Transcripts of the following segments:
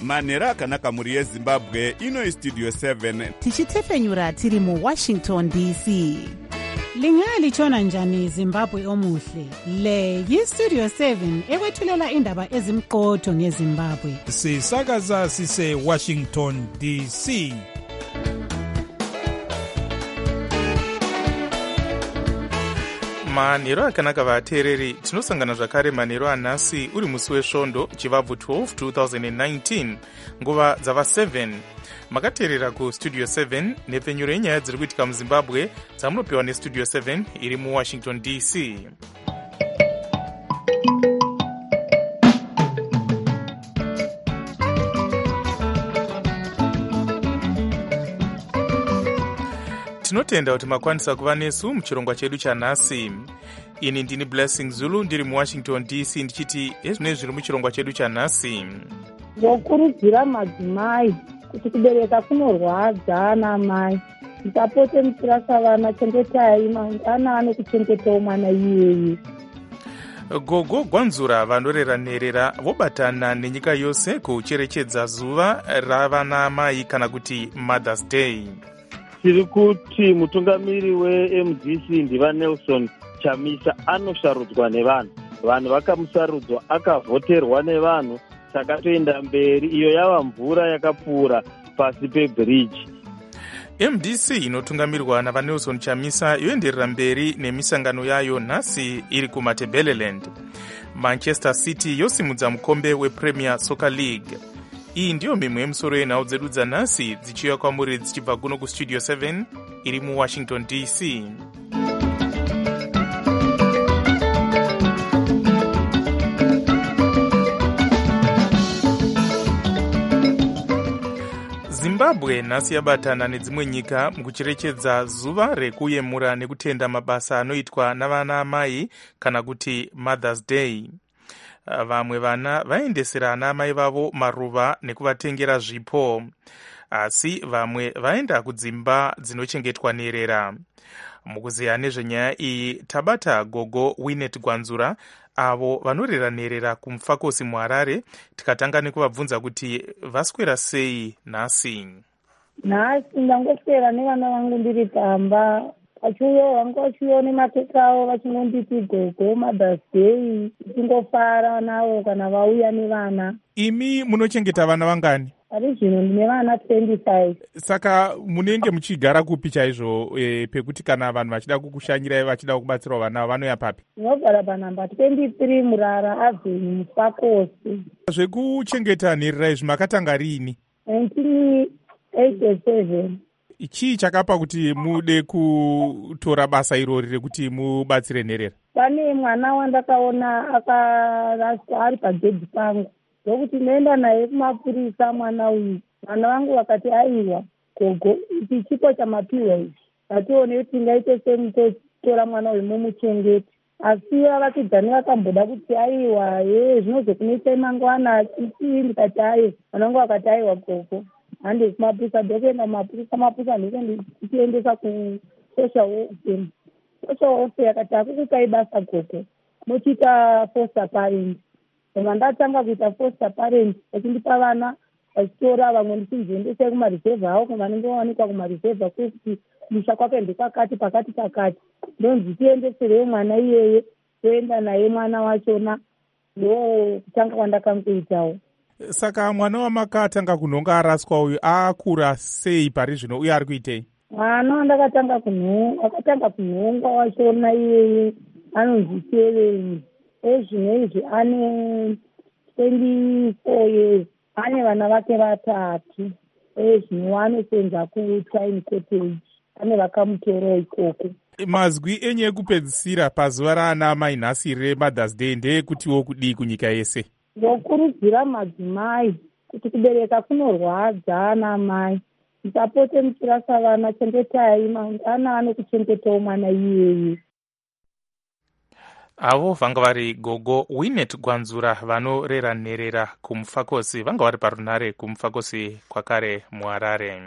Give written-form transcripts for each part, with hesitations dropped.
manhero akanaka mhuri yezimbabwe. Ino Studio 7 tichitefenyura tiri muWashington DC. Lingalitshona njani Zimbabwe omuhle? Le yiStudio 7 ekwethulela indaba ezimqotho ngeZimbabwe. Sisakaza sise Washington DC. manhero akanaka vateereri, tinosangana zvakare manhero anhasi uri musi wesvondo chivabvu 12 2019 nguva dzava 7. makateerera kustudio 7 nepfenyuro yenyaya dziri kuitika muzimbabwe dzamunopiwa nestudio 7 iri muwashington DC. tinotenda kuti makwanisa kuva nesu muchirongwa chedu chanhasi. ini ndini Blessing Zulu ndiri muwashington DC ndichiti ezvine zviri muchirongwa chedu chanhasi. Vokurudzira madzimai kuti kubereka kunorwadza ana mai. Mutapote muchirasa vana, chengetai mangwana anokuchengetawo mwana iyeye. Gogo Gwanzura vanorera nherera vobatana nenyika yose kucherechedza zuva ravana mai kana kuti Mother's Day. tiri kuti mutungamiri weMDC ndiva Nelson Chamisa anosharudzwa nevanhu. Vanhu vakamusarudzwa, akavhoterwa nevanhu, saka toenda mberi. Iyo yava mvura yakapfuura pasi pebridge. MDC inotungamirwa navaNelson Chamisa yoenderera mberi nemisangano yayo nhasi iri kuMatabeleland. Manchester City yosimudza mukombe wePremier Soccer League. iyi ndiyo mimwe yemusoro yenhau dzedu dzanhasi dzichiuya kwamuri dzichibva kuno kustudio 7 iri muWashington DC. Zimbabwe nhasi yabatana nedzimwe nyika mukucherechedza zuva rekuyemura nekutenda mabasa anoitwa navana mai kana kuti Mother's Day. Vamwe vana vaendesera ana mai vavo maruva nekuvatengera zvipo, asi vamwe vaenda kudzimba dzinochengetwa nherera. Mukuziya nezvenyaya iyi tabata Gogo Winnet Gwanzura avo vanorera nherera kuMufakosi muHarare, tikatanga nekuvabvunza kuti vaswera sei nhasi. Nhasi ndangoswera nevana vangu ndiri pamba. Vangu vachiuya nemateka avo vachinonditi Gogo Mother's Day, tingofara navo kana vauya nevana. Imi munochengeta vana vangani? Ari zvino ndine vana 25. Saka munenge muchigara kupi chaizvo pekuti kana vanhu vachida kukushanyirai vachida kubatsirawo vana vanoya papi? Tinogara panhamba 23 Murara Avenue Mufakosi. Zvekuchengeta nherera izvi makatanga riini? 1987. Chii chakapa kuti mude kutora basa irori rekuti mubatsire nherera? Pane mwana wandakaona akaraswa ari pagedhi pangu, ndokuti noenda naye kumapurisa mwana uyu. Vana vangu vakati aiwa Gogo, ichi chipo chamapiwa izvi, ngatione kuti tingaite semutotora mwana uyu mumuchengeti. Asi vakatidzani vakamboda kuti aiwa zvinozokunoita mangwana chii, ndikati aiwa. Vana vangu vakati aiwa Gogo, hande kumapurisa, ndokuenda mapurisa ndichiendesa kusocial welfare. Social welfare akati akukupai basa Gogo, muchiita foster parent. Ndatanga kuita foster parent, vachindipa vana vachitora vamwe ndichinzoendesa kumareserve avo vanenge vawanikwa kumareserve kuti musha kwake ndekwakati pakati ndonzi tiendeserewo mwana iyeye, toenda naye mwana wachona. Ndo kutanga kwandakangoitawo. Saka mwana wamakatanga kunhonga araswa uyu akura sei pari zvino uye ari kuitei? Mwana wandakatanga kunhongwa wachona iyeye anonzi Seven. Ezvino izvi ane 24 years. Ane vana vake vatatu. Ezvino wanosenza kuTwine Cottage. Ane vakamutorawo ikoko. Mazwi enye ekupedzisira pazuva raana mai nhasi reMother's Day ndeyekutiwo kudii kunyika yese? Vokurudzira madzimai kuti kubereka kunorwadza ana mai. Mutapote muchirasa vana, chengetai mangwana anokuchengetawo mwana iyeye. Avo vanga vari Gogo Winnet Gwanzura vanorera nherera kuMufakosi, vanga vari parunare kuMufakosi kwakare muHarare.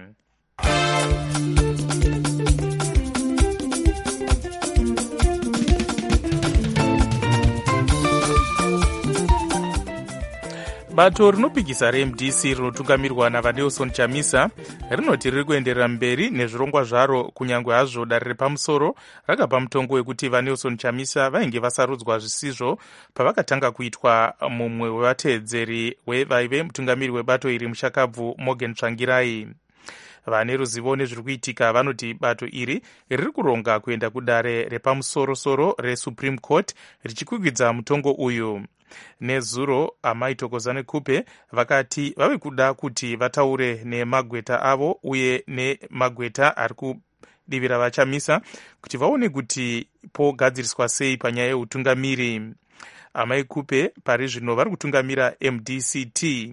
bato rinopikisa reMDC rinotungamirwa navanelson chamisa rinoti riri kuenderera mberi nezvirongwa zvaro kunyange hazvo dare repamusoro rakapa mutongo wekuti vanelson chamisa vainge vasarudzwa zvisizvo pavakatanga kuitwa mumwe wevateedzeri vaive mutungamiri webato iri mushakabvu Morgan Tsvangirai. Vane ruzivo nezviri kuitika vanoti bato iri riri kuronga kuenda kudare repamusorosoro reSupreme Court richikwikwidza mutongo uyu. Nezuro Amai Thokozani Kupe vakati vave kuda kuti vataure nemagweta avo uye nemagweta ari kudivira vachamisa kuti vaone kuti pogadziriswa sei panyaya yeutungamiri. Amai Kupe pari zvino vari kutungamira MDCT.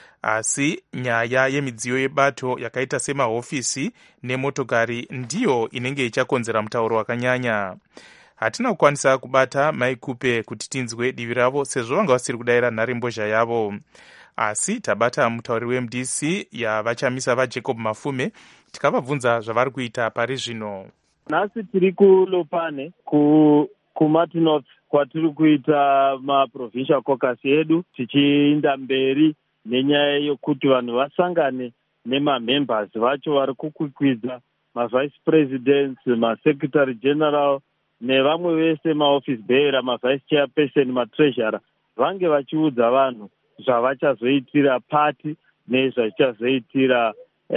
Asi nyaya yemidziyo yebato yakaita semahofisi nemotokari ndiyo inenge ichakonzera mutauro wakanyanya. Hatina kukwanisa kubata Mai Kupe kuti tinzwe divi ravo sezvo vanga vasiri kudayira nharembozha yavo. Asi tabata mutauri weMDC yavachamisa vaJacob Mafume tikavabvunza zvavari kuita pari zvino. Nhasi tiri kuLopane kuMartin kwatiri kuita maprovincial caucus edu tichiinda mberi nenyaya yokuti vanhu vasangane nemamembers vacho vari kukwikwidza mavice presidents, masecretary general nevamwe vese maoffice bearer, mavice chairperson, matreasurer vange vachiudza vanhu zvavachazoitira pati nezvachichazoitira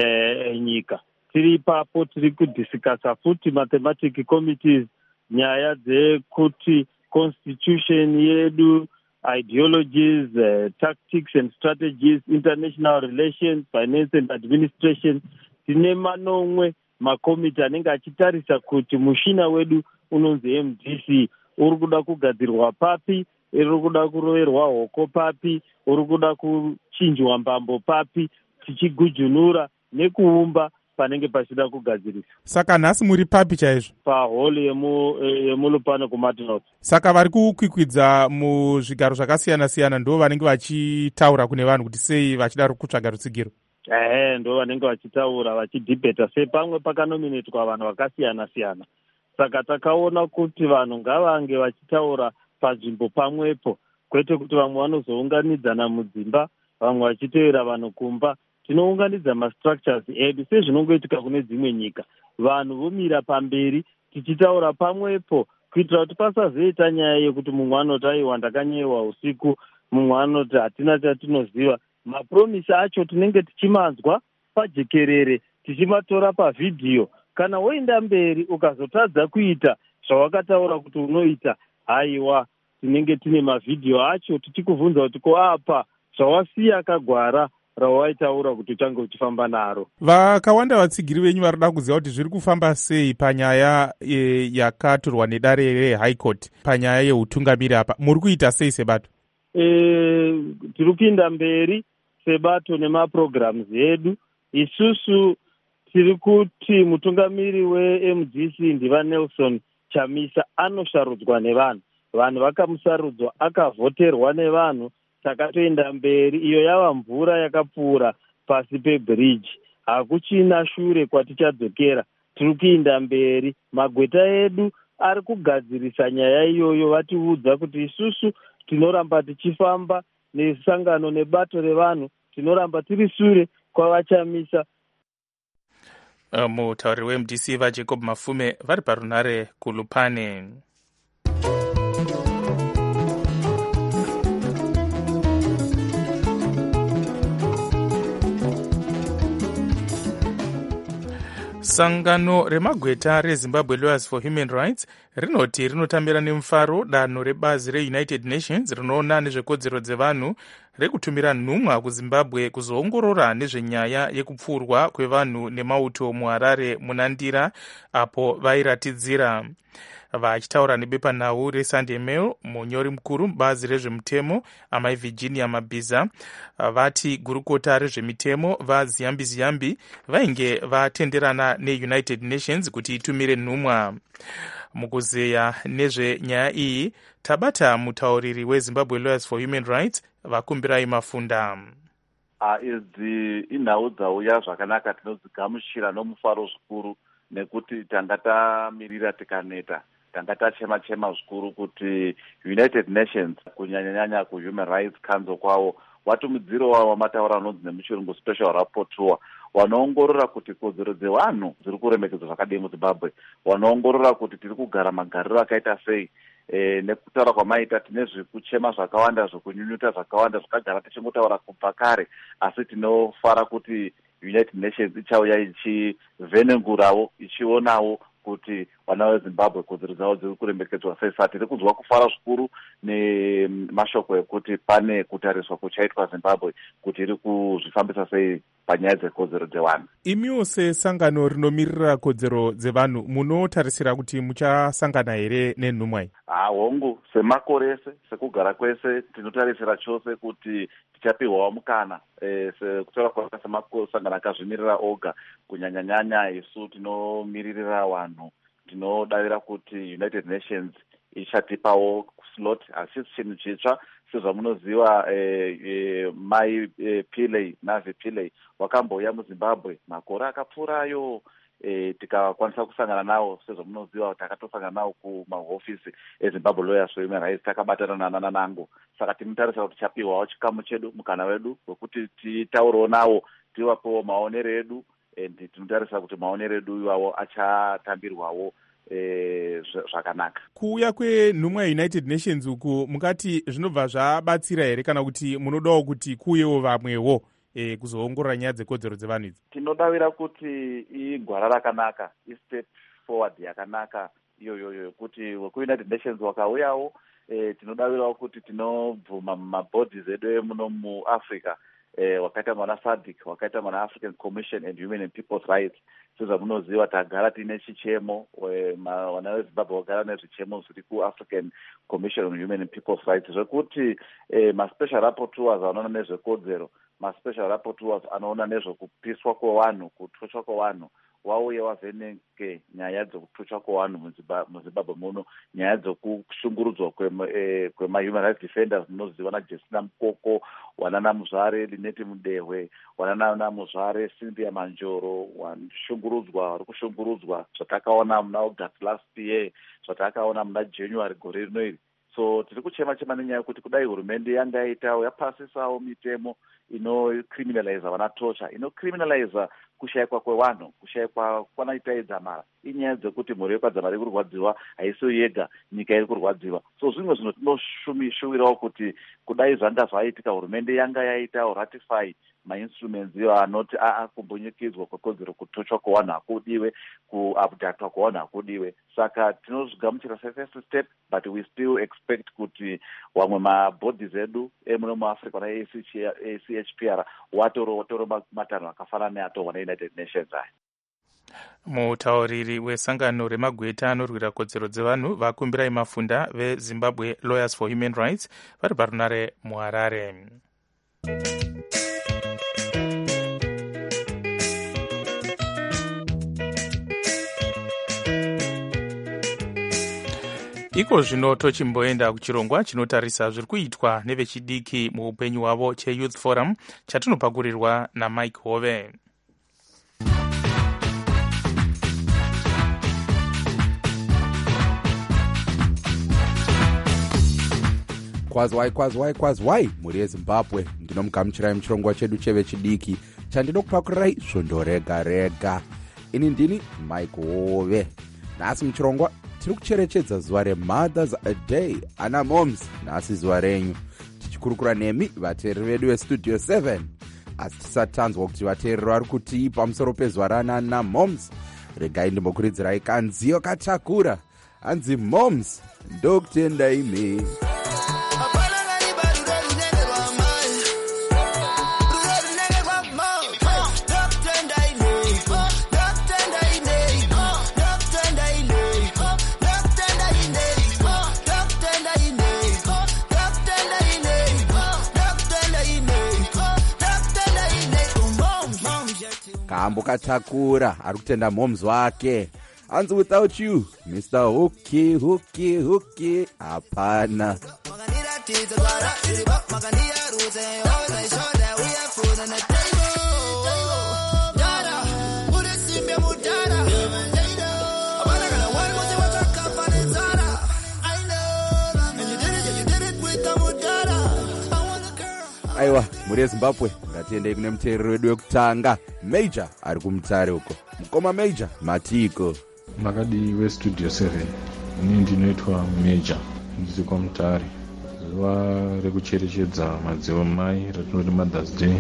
nyika. Tiri ipapo tiri kudhisikasa futi mathematic committees nyaya dzekuti constitution yedu, ideologies, tactics and strategies, international relations, finance and administration. Tine manomwe makomiti anenge achitarisa kuti mushina wedu unonzi MDC uri kuda kugadzirwa papi, uri kuda kuroverwa hoko papi, uri kuda kuchinjwa mbambo papi, tichigujunura nekuumba panenge pachida kugadziriswa. Saka nhasi muri papi chaizvo? Pahall yemuLopane kuMartin. Saka vari kukwikwidza muzvigaro zvakasiyana-siyana ndo vanenge vachitaura kune vanhu kuti sei vachida kutsvaga rutsigiro? Ndo vanenge vachitaura vachidhibheta sei pamwe pakanominetwa vanhu vakasiyana-siyana. Saka takaona kuti vanhu ngavange vachitaura panzvimbo pamwepo, kwete kuti vamwe vanozounganidzana mudzimba vamwe vachitevera vanhu kumba. Tinounganidza mastructures edu sezvinongoitika kune dzimwe nyika. Vanhu vomira pamberi tichitaura pamwepo kuitira kuti pasazoita nyaya yekuti mumwe anoti aiwa ndakanyewa usiku, mumwe anoti hatina chatinoziva. Mapromisi acho tinenge tichimanzwa pajekerere, tichimatora pavhidhiyo. Kana woenda mberi ukazotadza kuita zvawakataura kuti unoita, haiwa tinenge tine mavhidhiyo acho tichikubvunza kuti ko apa zvawasiya akagwara rawaitaura kuti uchange uchifamba naro. Vakawanda vatsigiri venyu varida kuziva kuti zviri kufamba sei panyaya yakatorwa nedare reHigh Court panyaya yeutungamiri apa. Muri kuita sei sebato? Tiri kuinda mberi sebato nemaprograms edu. Isusu tiri kuti mutungamiri weMDC ndivaNelson Chamisa anosharudzwa nevanhu. Vanhu vakamusarudzwa, akavhoterwa nevanhu. Takatoenda mberi, iyo yava mvura yakapfuura pasi pebridge. Hakuchina shure kwatichadzokera, tiri kuinda mberi. Magweta edu ari kugadzirisa nyaya iyoyo, vatiudza kuti isusu tinoramba tichifamba nesangano nebato revanhu, tinoramba tiri shure kwavachamisa. Mutauri weMDC vaJacob Mafume vari parunhare kuLopane. Sangano remagweta reZimbabwe Lawyers for Human Rights rinoti rinotambira nemufaro danho rebazi reUnited Nations rinoona nezvekodzero dzevanhu rekutumira nhumwa kuZimbabwe kuzoongorora nezvenyaya yekupfurwa kwevanhu nemauto muHarare munandira apo vairatidzira. Vachitaura nebepanhau reSunday Mail, munyori mukuru mubazi rezvemitemo Amai Virginia Mabhiza vati gurukota rezvemitemo vaZiyambi vainge vatenderana neUnited Nations kuti itumire nhumwa. Mukuzeya nezvenyaya iyi tabata mutauriri weZimbabwe Lawyers for Human Rights Vakumbirai Mafunda. Idzi inhau dzauya zvakanaka, tinodzigamuchira nomufaro zvikuru nekuti tanga tamirira tikaneta, tanga tachema zvikuru kuti United Nations kunyanya-nyanya kuHuman Rights Council kwavo watumidziro wamataura anonzi nemuchirungu special rapporteur, wanoongorora kuti kodzero dzevanhu dziri kuremekedzwa zvakadii muzimbabwe, wanoongorora kuti tiri kugara magariro akaita sei. Nekutaura kwamaita tine zvekuchema zvakawanda, zvekunyunyuta zvakawanda zvakagara tichingotaura kubva kare, asi tinofara kuti United Nations ichauya ichivhenengurawo, ichionawo kuti vana vezimbabwe kodzero dzavo dziri kurembekedzwa sei. Saka tiri kunzwa kufara zvikuru nemashoko ekuti pane kutariswa kuchaitwa Zimbabwe kuti iri kuzvifambisa sei panyaya dzekodzero dzevanhu. Imiwo sesangano rinomirira kodzero dzevanhu munotarisira kuti muchasangana here nenhumwa iyi? Hongu, semakore ese, sekugara kwese, tinotarisira chose kuti tichapiwawo mukana, sekutaura kwaka semasangano akazvimirira oga, kunyanya-nyanya isu tinomiririra vanhu, tinodavira kuti United Nations ichatipawo slot. Hachisi chinhu chitsva, sezvamunoziva Mai Pillay, Navi Pillay wakambouya muZimbabwe makore akapfuurayo, tikakwanisa kusangana nawo. Sezvamunoziva takatosangana nawo kumahofisi eZimbabwe Lawyers for Human Rights, takabatana nanango. Saka tinotarisa kuti tichapiwawo chikamu chedu, mukana wedu wekuti titaurewo nawo, tivapewo maonero edu, tinotarisa kuti maonero edu iwawo achatambirwawo zvakanaka. Kuuya kwenhumwa yeUnited Nations uku mukati zvinobva zvabatsira here, kana kuti munodawo kuti kuuyewo vamwewo kuzoongorora nyaya dzekodzero dzevanhu idzi? Tinodavira kuti igwara rakanaka, istep forward yakanaka iyoyoyo, kuti kuUnited Nations wakauyawo, tinodavirawo kuti tinobvuma mumabhodhis edu emuno muAfrica, wakaita mana SADC, wakaita mana African Commission and Human and People's Rights. Sezvamunoziva tagara tine chichemo, vana veZimbabwe vagara nezvichemo zviri kuAfrican Commission on Human and People's Rights, zvekuti maspecial rapporteurs anoona nezvekodzero, maspecial rapporteurs anoona nezvekupiswa kwevanhu, kututswa kwevanhu, wauye wavheneke nyaya dzekututswa kwevanhu muZimbabwe muno, nyaya dzekushungurudzwa kwema-human rights defenders munoziva naJesina Mukoko, wanana Muzvare Lineti Mudehwe, wanana Muzvare Cynthia Manjoro, vari kushungurudzwa zvatakaona muna August last year, zvatakaona muna January gore rino iri. So tiri kuchema-chema nenyaya yekuti kudai hurumende yanga yaitawo yapasisawo mitemo inocriminaliza vana torture, inocriminaliza kushayikwa kwevanhu, kushayikwa kwanaitaidza mara. Inyaya dzekuti mhuri yekadzamara iri kurwadziwa, haisiyo yega, nyika iri kurwadziwa. So zvimwe zvino tinoshuvirawo kuti kudai zvanga zvaitika hurumende yanga yaitawo ratify mainstruments iyo anoti kumbunyikidzwa kwekodzero, kutochwa kwevanhu hakudiwe, kuabductwa kwevanhu hakudiwe. Saka tinozvigamuchira first step, but we still expect kuti wamwe mabhodhis edu emuno muAfrica na ACHPR watoro matanho akafanana neatorwa neUnited Nations aya. Mutauriri wesangano remagweta anorwira kodzero dzevanhu vakumbirai mafunda veZimbabwe Lawyers for Human Rights vari parunare muHarare. Iko zvino tochimboenda kuchirongwa chinotarisa zviri kuitwa nevechidiki muupenyu hwavo cheYouth Forum chatinopakurirwa naMike Hove. Kwazwai mhuri yeZimbabwe, ndinomugamuchirai muchirongwa chedu chevechidiki chandinokupakurirai svondo rega rega. Ini ndini Mike Hove. Nhasi muchirongwa tiri kucherechedza zuva reMothers Day, ana moms, nhasi zuva renyu, tichikurukura nemi vateereri vedu vestudio 7. Asi tisatanzwa kuti vateereri vari kutii pamusoro pezuva ranana moms, regai ndimbokuridzirai kanziyo katakura hanzi moms ndokutenda ime. Kambo katakura ari kutenda moms wake hanzi without you Mr. Hooky hapana. aiwa muri yezimbabwe ngatiendei kune muteereri wedu wekutanga Major ari kumutare uko. Mukoma Major matiko makadi westudio 7 ini ndinoitwa Major ndiri kwamutare. Zuva rekucherechedza madzimai ratinoti Mother's Day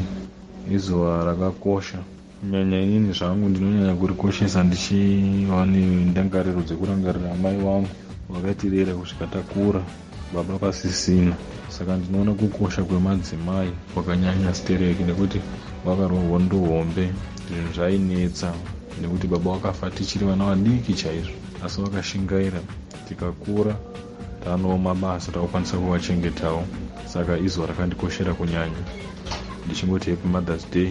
izuva rakakosha. Nyanya inini zvangu ndinonyanya kurikoshesa ndichiva nendangariro dzekurangarira amai vangu vakatirera kusvika takura, baba vakasisina. Saka ndinoona kukosha kwemadzimai kwakanyanya stereki nekuti vakarohwa ndohombe, zvinhu zvainetsa nekuti baba vakafa tichiri vana vadiki chaizvo, asi vakashingaira tikakura taanowo mabasa takukwanisa kuvachengetawo. Saka izuva rakandikoshera kunyanya. Ndichingoti happy Mother's Day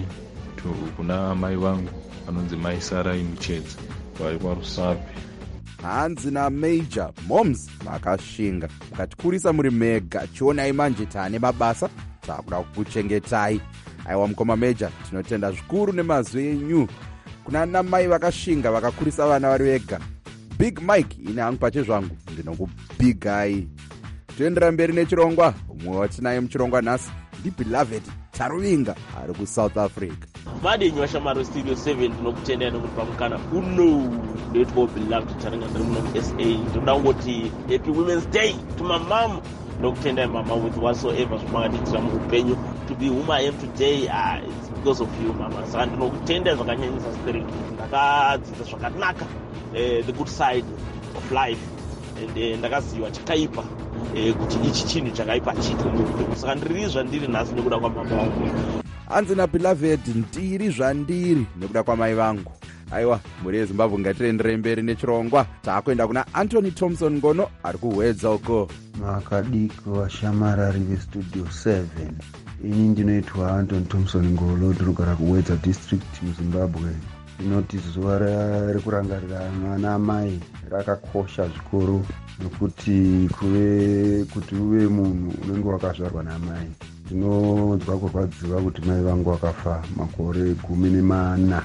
kuna amai vangu vanonzi Mai Sarai Muchedzi vari kwaRusape. Hanzi naMajor moms makashinga mukatikurisa muri mega. Chionai manje taane mabasa takuda kukuchengetai. Aiwa mukoma Major tinotenda zvikuru nemazwi enyu kuna namai vakashinga vakakurisa vana vari vega. Big Mike ine hangu pache zvangu ndinokubigai. Toendera mberi nechirongwa. Umwe watinaye muchirongwa nhasi ndiBeloved Taruvinga ari kuSouth Africa. Madenyu washamari Studio 7 ndinokutendai nokuti pamukana uno ndoitwa Beloved Taruvinga ndiri muno muSA. Ndinoda kungoti happy Women's Day to my mom. Ndinokutendai mama with whatsoever zvamakanditira muupenyu. To be whom I am today, it's because of you mama. Saka ndinokutendai zvakanyanyisa spirit. Ndakadzidza zvakanaka the good side of life. And ndakaziva chakaipa kuti ichi chinhu chakaipa chiti muupenyu. Saka ndiri zvandiri nhasi nekuda kwamama vangu. Hanzi naBeloved ndiri zvandiri nekuda kwamai vangu. Aiwa muri yeZimbabwe ngatienderei mberi nechirongwa. Taakuenda kuna Anthony Thompson Ngono ari kuhwedza uko. Makadiko vashamarari veStudio 7. Ini ndinoitwa Anthony Thompson Ngono ndinogara kuhwedza district muZimbabwe. Ndinoti zuva rekurangarira ana amai rakakosha zvikuru nekuti kuti uve munhu unenge wakazvarwa namai. Ndinonzwa kurwadziwa kuti mai vangu vakafa makore 14.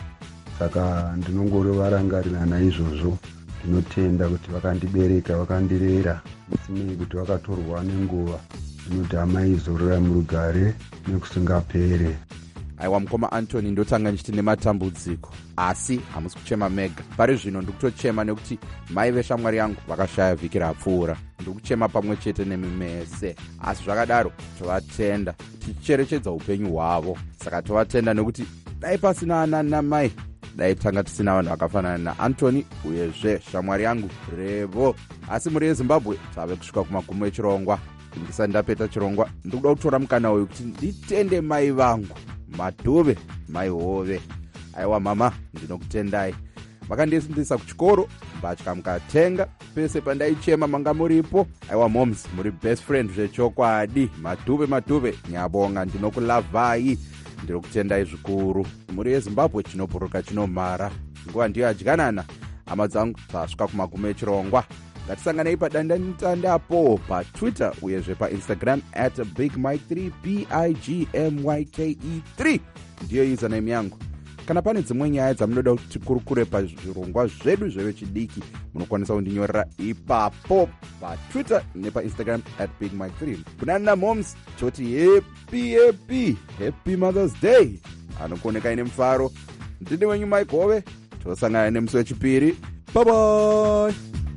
Saka ndinongorovarangarira naizvozvo. Ndinotenda kuti vakandibereka, vakandirera, isinei kuti vakatorwa nenguva. Ndinoti amai zorora murugare nekusingapere. Aiwa mukoma Anthony ndotanga ndichiti nematambudziko, asi hamusi kuchema mega. Pari zvino ndikutochema nekuti mai veshamwari yangu vakashaya vhiki rapfuura. Ndikuchema pamwe chete nemimese, asi zvakadaro tovatenda tichicherechedza upenyu hwavo. Saka tovatenda nekuti dai pasina ana namai dai tanga tisina vanhu vakafanana naAnthony uyezve shamwari yangu Revo. Asi muri yeZimbabwe tave kusvika kumagumo echirongwa. Ndisati ndapeta chirongwa ndikuda kutora mukana uyu kuti nditende mai vangu Madhuve, mai hove. Aiwa mama ndinokutendai. Makandisindisa kuchikoro, mbatya mukatenga, pese pandaichema manga muripo. Aiwa moms muri best friend zvechokwadi. Madhuve nyabonga ndinokulavai. Ndinokutendai zvikuru. Muri yeZimbabwe chinoburuka chinomara. Nguva ndiyo yadyanana. Hama dzangu tasvika kumagumo echirongwa. Ngatisanganei padandamutandapo paTwitter uyezve paInstagram @BigMike3 BIGMYKE3 ndiyo username yangu. Kana pane dzimwe nyaya dzamunoda kuti kurukure pazvirongwa zvedu zvevechidiki munokwanisa kundinyorera ipapo paTwitter nepaInstagram @BigMike3. Kuna moms toti happy Mother's Day. Anokuoneka ine mufaro. Ndini wenyu Mike Hove. Tosangana nemusi wechipiri. Bye bye.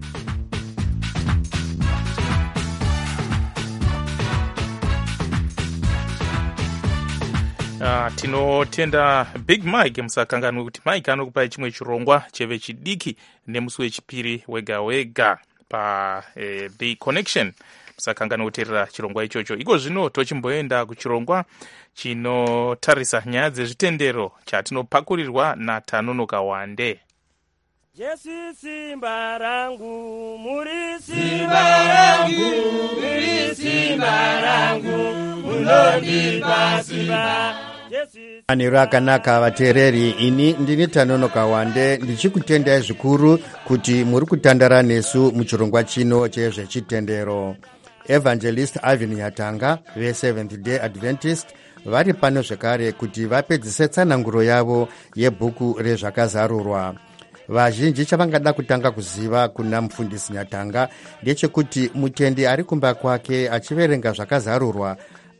Tinotenda Big Mike. Musakanganwe kuti Mike anokupai chimwe chirongwa chevechidiki nemusi wechipiri wega wega pa The Connection. Musakanganwe kuteerera chirongwa ichocho. Iko zvino tochimboenda kuchirongwa chinotarisa nyaya dzezvitendero chatinopakurirwa naTanonoka Wande. Jesu simba rangu, muri simba rangu, muri simba rangu, munondipa simba. Aniro akanaka vateereri, ini ndini Tanonoka Wande ndichikutendai zvikuru kuti muri kutandara nesu muchirongwa chino chezvechitendero. Evangelist Ivan Nyatanga ve-Seventh Day Adventist vari pano zvekare kuti vapedzise tsananguro yavo yebhuku rezvakazarurwa. Vazhinji chavangada kutanga kuziva kuna mufundisi Nyatanga ndechekuti mutendi ari kumba kwake achiverenga zvakazarurwa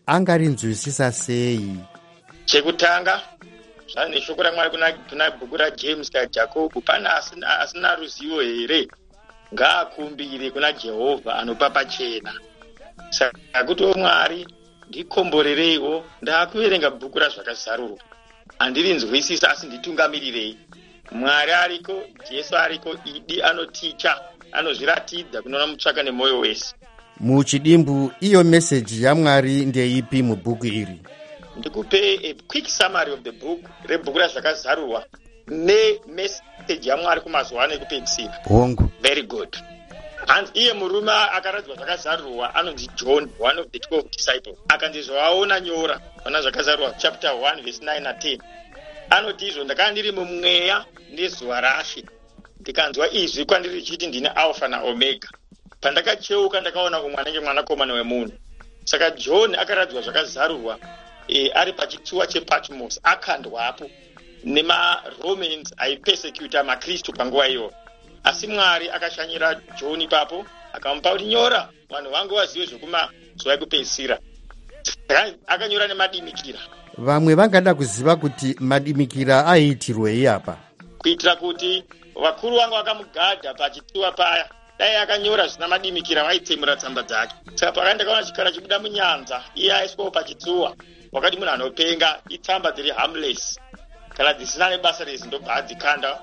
angarinzwisisa sei? Chekutanga zvane shoko raMwari kuna bhuku raJames kaJakobho, pana asina ruzivo here ngaakumbire kuna Jehovha anopa pachena. Saka kuti Mwari ndikomborereiwo, ndakuverenga bhuku razvakazarurwa, handirinzwisisa asi nditungamirirei. Mwari ariko, Jesu ariko, idi anoticha, anozviratidza kunoona mutsvaka nemwoyo wese. Muchidimbu iyo meseji yaMwari ndeipi mubhuku iri? Ndikupe a quick summary of the book, rebhuku razvakazarurwa nemeseji yaMwari kumazuva ano ekupedzisira. Hongu. Very good. And iye murume akaradzwa zvakazarurwa anonzi John, one of the 12 disciples. Akandizvaona nyora pana zvakazarurwa chapter 1 verse 9 na 10. Anoti izvo ndakanga ndiri mumweya nezuva rashe, ndikanzwa izwi kwandiri richiti ndine Alpha na Omega. Pandakacheuka ndakaona umwe anenge mwanakomana wemunhu. Saka John akaradzwa zvakazarurwa ari pachitsuwa chePatmos, akandwapo nemaRomans aipesecuta maKristu panguva iyoyo. Asi Mwari akashanyira John ipapo akamupa kuti nyora vanhu vangu vazive zvekumazuva ekupedzisira. Akanyora nemadimikira. Vamwe vangada kuziva kuti madimikira aiitirwei apa? Kuitira kuti vakuru vangu vakamugadha pachitsuwa paya, dai akanyora zvisina madimikira vaitsemura tsamba dzake. Saka pakati ndakaona chikara chibuda munyanza, iye aiswawo pachitsuwa. Wakati munhu anopenga itsamba dziri harmless, kana dzisina nebasa rezi ndobva adzikanda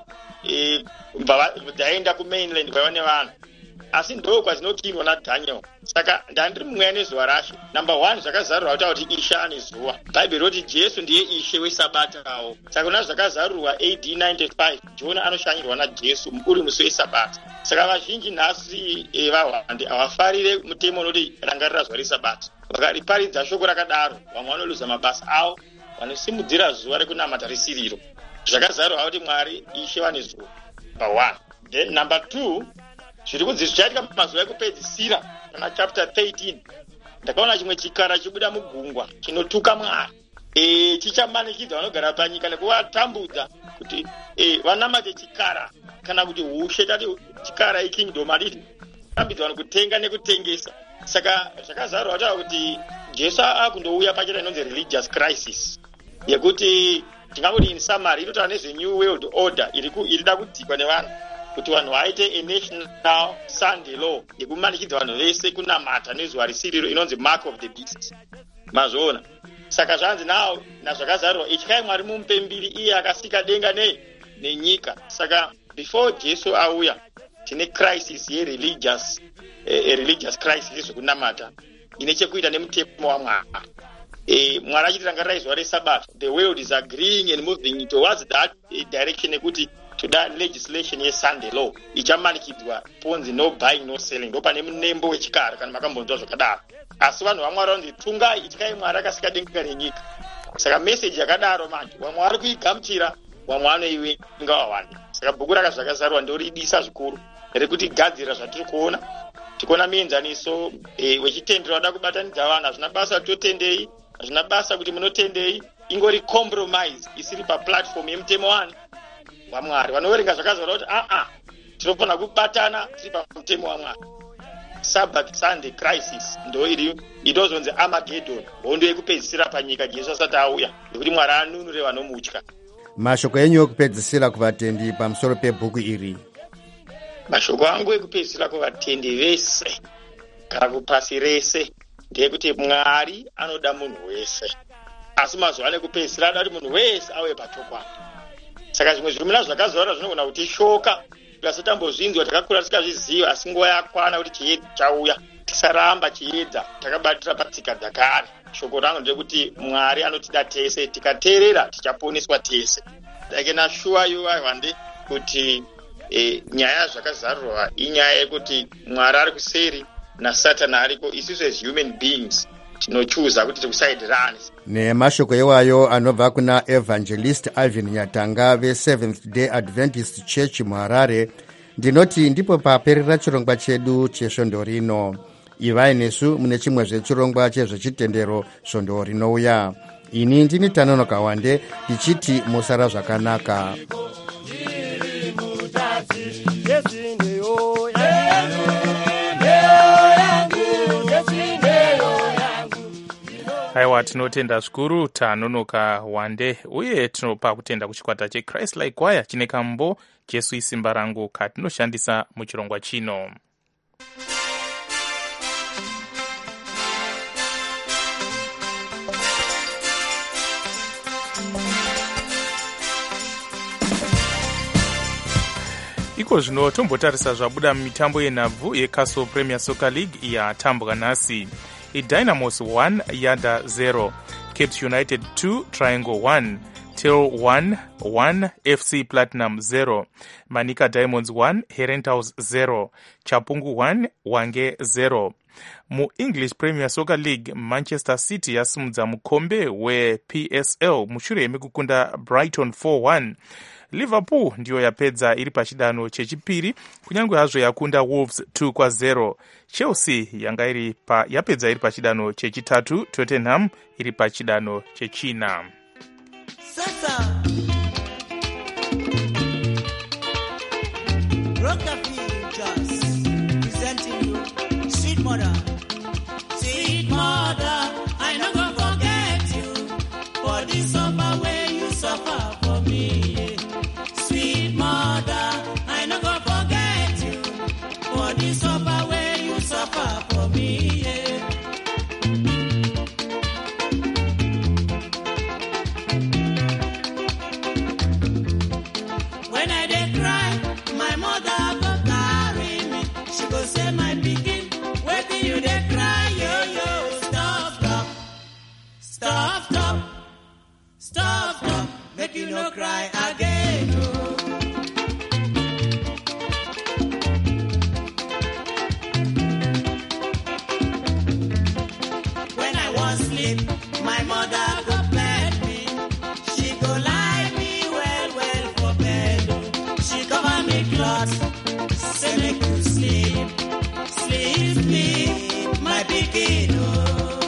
dzaenda kumainland kwaiva nevanhu. Asi ndo kwazinokindwa naDaniel. Saka ndandiri mumweya nezuva rashe. Number 1 zvakazarurwa kutaura kuti Ishe ane zuva. Bhaibheri roti Jesu ndiye Ishe weSabatawo. Saka kuna zvakazarurwa AD 95 John anoshanyirwa naJesu uri musi weSabata. Saka vazhinji nhasi vahwande havafarire mutemo unoti rangarira zuva reSabata. Vakariparidza shoko rakadaro, vamwe vanoluza mabasa avo, vanosimudzira zuva rekunamata risiriro. Zvakazarurwa kuti Mwari Ishe vane zuva. Number 1. Then number 2, zviri kunzi zvichaitika pamazuva ekupedzisira kana chapter 13. Ndakaona chimwe chikara chibuda mugungwa chinotuka Mwari. Chichamanikidza vanogara panyika nekuvatambudza kuti vanamate chikara kana kuti ushe, tati chikara ikingdom aditi tambidzwa vanhu kutenga nekutengesa. Saka zvakazarurwa kutaura kuti Jesu akundouya pachena inonzi religious crisis, yekuti tingangoti in summary inotaura nezve new world order irida kudzikwa nevanhu, kuti vanhu vaite a national Sunday law yekumanikidza vanhu vese kunamata nezuva risiriro inonzi mark of the beast. Mazvoona. Saka zvanzi nawo nazvakazarurwa, ityai Mwari mumupe mbiri iye akasika denga nenyika. Saka before Jesu auya tine crisis religious crisis yezvekunamata ine chekuita nemutemo waMwari. Mwari achitirangarira zuva reSabata, the world is agreeing and moving towards that direction yekuti toda legislation yeSunday law ichamanikidzwa ponzi no buying no selling, ndo pane munembo wechikara kana makambonzwa zvakadaro. Asi vanhu vaMwari vanoti tungai, ityai Mwari akasika denga nenyika. Saka message yakadaro manje vamwe vari kuigamuchira, vamwe vanoivenga wawanda. Saka bhuku rakazvakazarurwa ndoridisa zvikuru rekuti gadzira zvatiri kuona, tikuona mienzaniso wechitendero wada kubatanidza vanhu. Hazvina basa totendei, hazvina basa kuti munotendei, ingori compromise isiri paplatform yemutemo wani waMwari. Vanoverenga zvakazarurwa kuti tinofana kubatana tiri pamutemo waMwari. Sabbath Sunday crisis ndo idozonzi Armageddon, hondo yekupedzisira panyika Jesu asati auya, nekuti Mwari anunure vanomutya. Mashoko enyu ekupedzisira kuvatendi pamusoro pebhuku iri? Mashoko angu ekupedzisira kuvatendi vese kana kupasi rese ndeyekuti Mwari anoda munhu wese, asi mazuva ano ekupedzisira anoda kuti munhu wese auye patokwana. Saka zvimwe zviri muna zvakazarurwa zvinogona kuti shoka, tikasatambozvinzwa, takakura tisikazviziva, asi nguva yakwana kuti chiedza chauya. Tisaramba chiedza, takabatira patsika dzakare. Shoko rangu ndekuti Mwari anotida tese, tikateerera tichaponeswa tese. I can assure you vahwande kuti nyaya zvakazarurwa inyaya yekuti Mwari ari kuseri naSatani ariko, isusu as human beings tinochuza kuti tikusaidirane. Nemashoko iwayo anobva kuna Evangelist Alvin Nyatanga ve-Seventh Day Adventist Church muHarare. Ndinoti ndipo paperera chirongwa chedu chesvondo rino. Ivai nesu mune chimwe zvechirongwa chezvechitendero svondo rinouya. Ini ndini Tanonoka Wande ndichiti musara zvakanaka. Aiwa, tinotenda zvikuru tanonoka wande uye tinopa kutenda kuchikwata cheChrist Like Choir chine kambo Jesu isimba rangu katinoshandisa muchirongwa chino. Iko zvino tombotarisa zvabuda mumitambo yenhabvu yeCastle Premier Soccer League yatambwa nhasi. Dynamos 1 Yada 0, Cape United 2 Triangle 1, Till 1 FC Platinum 0, Manika Diamonds 1 Herentals 0, Chapungu 1 Wange 0. Mu-English Premier Soccer League, Manchester City yasimudza mukombe we-PSL mushure yemikukunda Brighton 4-1. Liverpool ndiyo yapedza iri pachidanho chechipiri kunyange hazvo yakunda Wolves 2-0. Chelsea yanga yapedza iri pachidanho chechitatu, Tottenham iri pachidanho chechina. Sasa Rockabilly Jazz presenting you Sweet Mother. Sweet Mother, I no go forget you for the summer way you suffer for me. Sweet Mother, I no go forget you for the summer way you suffer for me. When I dey cry, my mother go carry me. She go say, my pikin, wetin you dey cry, yo yo. Stop, make you no cry again. Oh. When I wan sleep, my mother go bed me. She go lie me well for bed. Oh. She cover me cloth, say make you sleep, my pikin. Oh.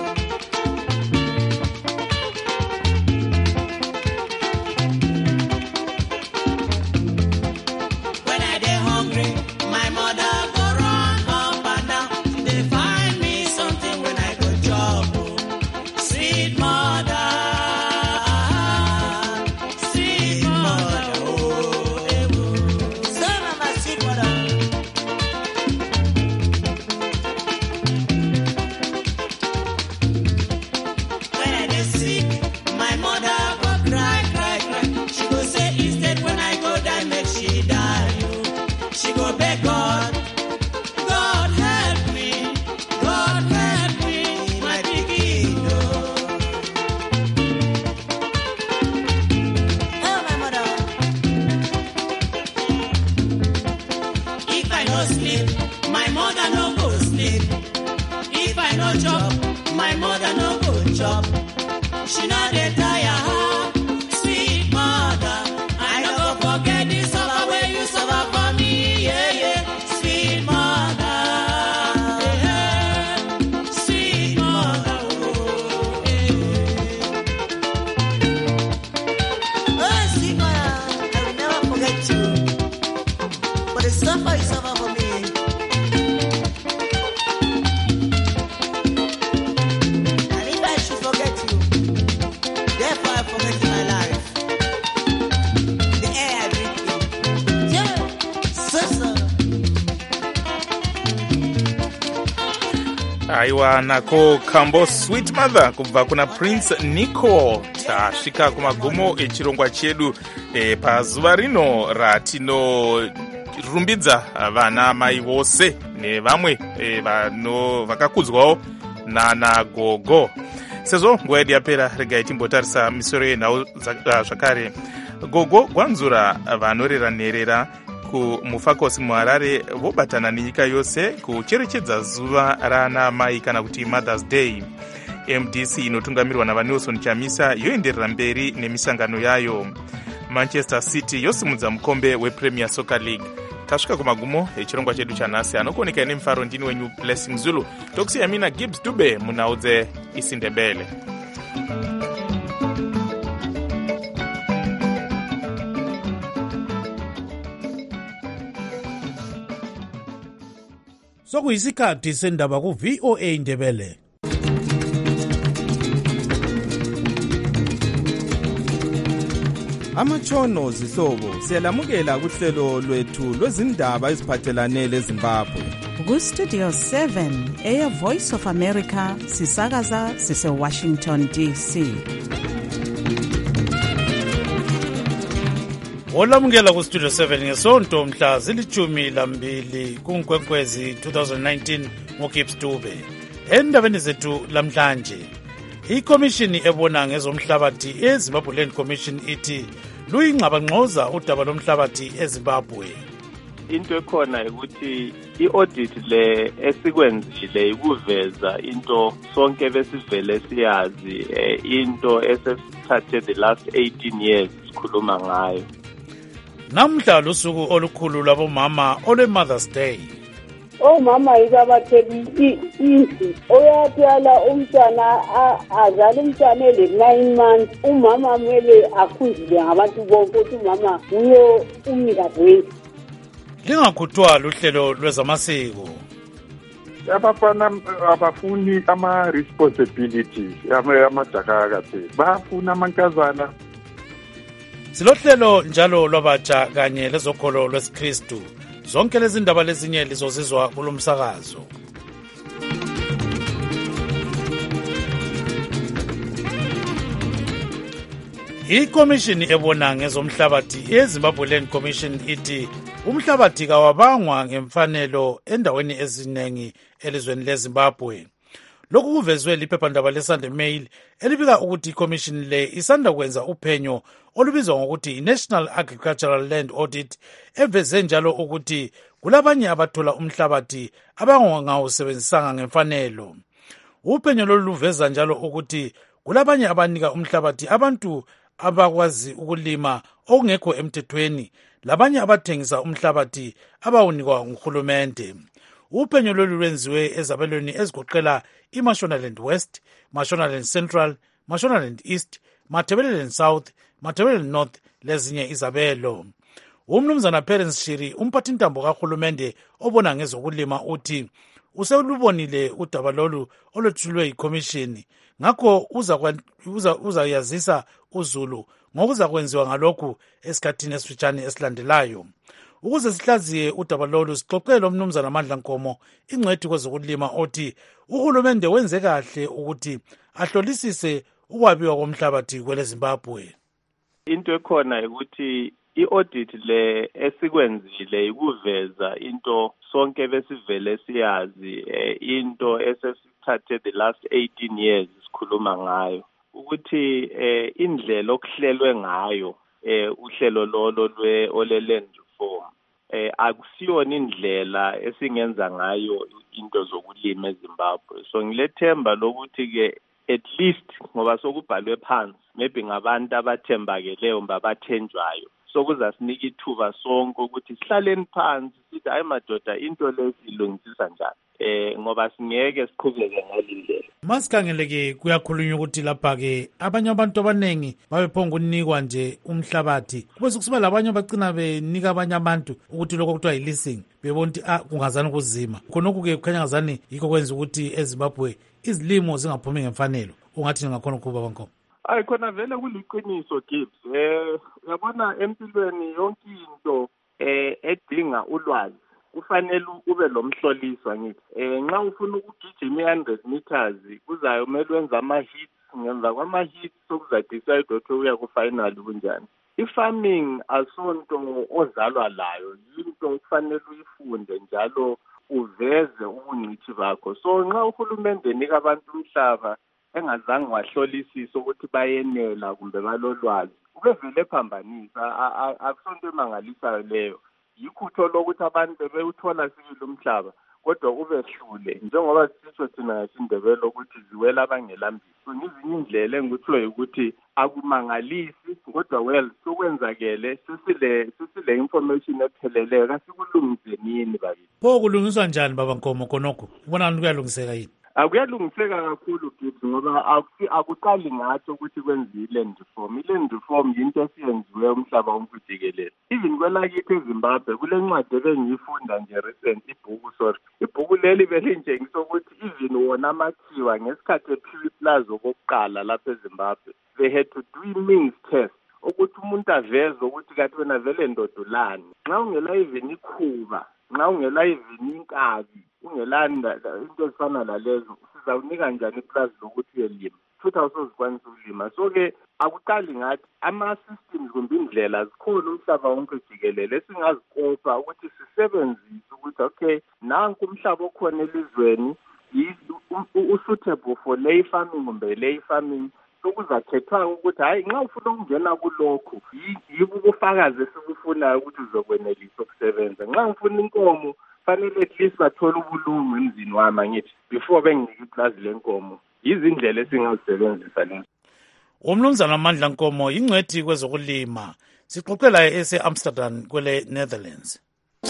She not dey tire, sweet mother. I no go forget the suffer where you suffer for me, yeah. Sweet mother, yeah. Sweet mother, oh, yeah. Oh, sweet mother, I will never forget you. But the suffer you suffer for me. Aiwa nako kambo Sweet Mother kubva kuna Prince Nico. Tasvika kumagumo echirongwa chedu pazuva rino ratinorumbidza vana mai vose nevamwe vakakudzwawo nana Gogo. Sezvo nguva yedu yapera, regai timbotarisa misoro yenhau zvakare. Gogo Gwanzura vanorera nherera kumufakosi muHarare vobatana nenyika yose kucherechedza zuva rana mai kana kuti Mother's Day. MDC inotungamirwa naVanelson Chamisa yoenderera mberi nemisangano yayo. Manchester City yosimudza mukombe wePremier Soccer League. Tasvika kumagumo echirongwa chedu chanhasi. Anokuoneka nemufaro ndini wenyu Blessing Zulu. Tokusiya mina Gibbs Dube munhau dzeIsindebele. Sokuyisikhathi sendaba ku VOA Indebele. amatshono zihlobo siyalamukela kuhlelo lwethu lwezindaba eziphathelane leZimbabwe. Ku-Studio 7 Air Voice of America sisakaza sise-Washington DC. Olamukela ku-Studio 7 ngesonto mhla zili-12 kuNkwenkwezi 2019 ngoGibbs Dube. Endabeni zethu lamhlanje, ikomishini ebona ngezomhlabathi eZimbabwe Land Commission ithi luyingxabangxoza udaba lomhlabathi eZimbabwe. Into ekhona ukuthi i-audit le esikwenzile ikuveza into sonke besivele siyazi, into esesithathe the last 18 years sikhuluma ngayo. Namhla lusuku olukhulu lwabomama olwe-Mother's Day. Omama ibabatheli indlu oyatyala umntwana azala umntwana ele-9 months, umama kumele akhunjulwe ngabantu bonke ukuthi umama nguyo umnikazi wendlu. Lingakhuthwa luhlelo lwezamasiko. Abafana abafuni ama-responsibilities amajaha kade bafuna amankazana. Silohlelo njalo lwabatsha kanye lezokholo lwesikristu. Zonke lezi ndaba lezinye lizozizwa kulomsakazo. Ikomishini ebona ngezomhlabathi eZimbabwe Land Commission ithi umhlabathi kawabangwa ngemfanelo endaweni eziningi elizweni leZimbabwe. Lokhu kuvezwe liphephandaba leSunday Mail elibika ukuthi ikomishini le isanda kwenza uphenyo olubizwa ngokuthi i-National Agricultural Land Audit, eveze njalo ukuthi kulabanye abathola umhlabathi abangawusebenzisanga ngemfanelo. Uphenyo lolu luveza njalo ukuthi kulabanye abanika umhlabathi abantu abakwazi ukulima okungekho emthethweni, labanye abathengisa umhlabathi abawunikwa nguhulumende. Uphenyo lolu lwenziwe ezabelweni ezigoqela iMashonaland West, Mashonaland Central, Mashonaland East, Matabeleland South, Matabeleland North lezinye izabelo. Umnumzana Parents Shiri, umphathintambo kahulumende obona ngezokulima, uthi uselubonile udaba lolu olwethulwe yikomishini, ngakho uzayazisa uzulu ngokuza kwenziwa ngalokhu esikhathini esifitshane esilandelayo. Ukuze sihlaziye udaba lolu sixoxele umnumzana Mandla Nkomo, ingcwethi kwezokulima, othi uhulumende wenze kahle ukuthi ahlolisise ukwabiwa komhlabathi kweleZimbabwe. Into ekhona ukuthi i-audit le esikwenzile ikuveza into sonke besivele siyazi, into esesithathe the last 18 years sikhuluma ngayo, ukuthi indlela okuhlelwe ngayo uhlelo lolo lwe-Land Reform akusiyona indlela esingenza ngayo into zokulima eZimbabwe. So ngilethemba lokuthi-ke at least ngoba sokubhalwe phansi, maybe ngabantu abathembakeleyo abathenjwayo, sokuzasinika ithuba sonke ukuthi sihlaleni phansi sithi hayi madoda into le silungisisa njani, ngoba singeke siqhubeke ngalindlela. Masikhangeleke kuyakhulunywa ukuthi lapha-ke abanye abantu abaningi babephonga ukunikwa nje umhlabathi, kube sokusiba labanye abagcina benika abanye abantu ukuthi lokho kuthiwa yi-leasing, bebona ukuthi kungazani kuzima. Khonokhu-ke kukhanya ngazani yikho kwenza ukuthi eZimbabwe izilimo zingaphumi ngemfanelo. Ungathi ngakhona ukuba banko? Hayi, khona vele kuliqiniso Gibbs. Uyabona empilweni yonke into edinga ulwazi kufanele ube lomhloliswa ngithi. Nxa ufuna ukugijima 100 meters kuzayo kumele wenza ama-hits, ngemva kwama-hits sokuzadecide ukuthi uya ku-final kunjani. I-farming asonto ozalwa layo, yinto kufanele uyifunde njalo uveze ubungcithi bakho. So nxa uhulumende enika abantu umhlaba engazange wahlolisisa ukuthi bayenela kumbe balolwazi, ubevele phambanisa, akusonto emangalisayo leyo. Yikhutho lokuthi abantu bebewuthola sibili umhlaba kodwa ubehlule, njengoba sisho thina ngesindebele ukuthi ziwela abangelambisi. So ngezinye indlela engikuthiwe ukuthi akumangalisi, kodwa sokwenzakele sisile information epheleleyo, kasikulungise nini bakithi. Pho kulungiswa njani baba Nkomo khonokho? Ubona kuyalungiseka yini? Akuyalungiseka kakhulu Gibbs, ngoba akuqali ngathi ukuthi kwenziwe i-Land Reform. I-Land Reform yinto esiyenziwe umhlaba wonke jikelele. Even kwelakithi eZimbabwe kule ncwadi ebengiyifunda nje recent, ibhuku leli belintshengisa ukuthi even wona amakhiwa ngesikhathi ephiwa iplaza okokuqala lapha eZimbabwe, they had to do i-means test ukuthi umuntu aveze ukuthi kathi wena vele ndodolani. Nxa ungela even ikhuba, nxa ungela even inkabi, ungelani into ezifana nalezo, sizawunika njani iplazi lokuthi uyelima? Futhi awusozikwanisa ukulima. So-ke akuqali ngathi ama-systems kumbe indlela zikhona umhlaba wonke jikelele esingazikopa ukuthi sisebenzise ukuthi okay, nanku umhlaba okhona elizweni usuitable for lay farming kumbe lay farming. Sokuzakhethwa ukuthi hayi nxa ufuna ukungena kulokhu yibo ubufakazi esikufunayo ukuthi uzokwenelisa ukusebenza. Nxa ufuna inkomo fanele at least bathole ubulungu emzini wami angithi before benginike iplazi lenkomo. Izindlela esingazisebenzisa lezo. Umnumzana Mandla Nkomo ingcwethi kwezokulima. Sixoxela ese-Amsterdam kwele Netherlands.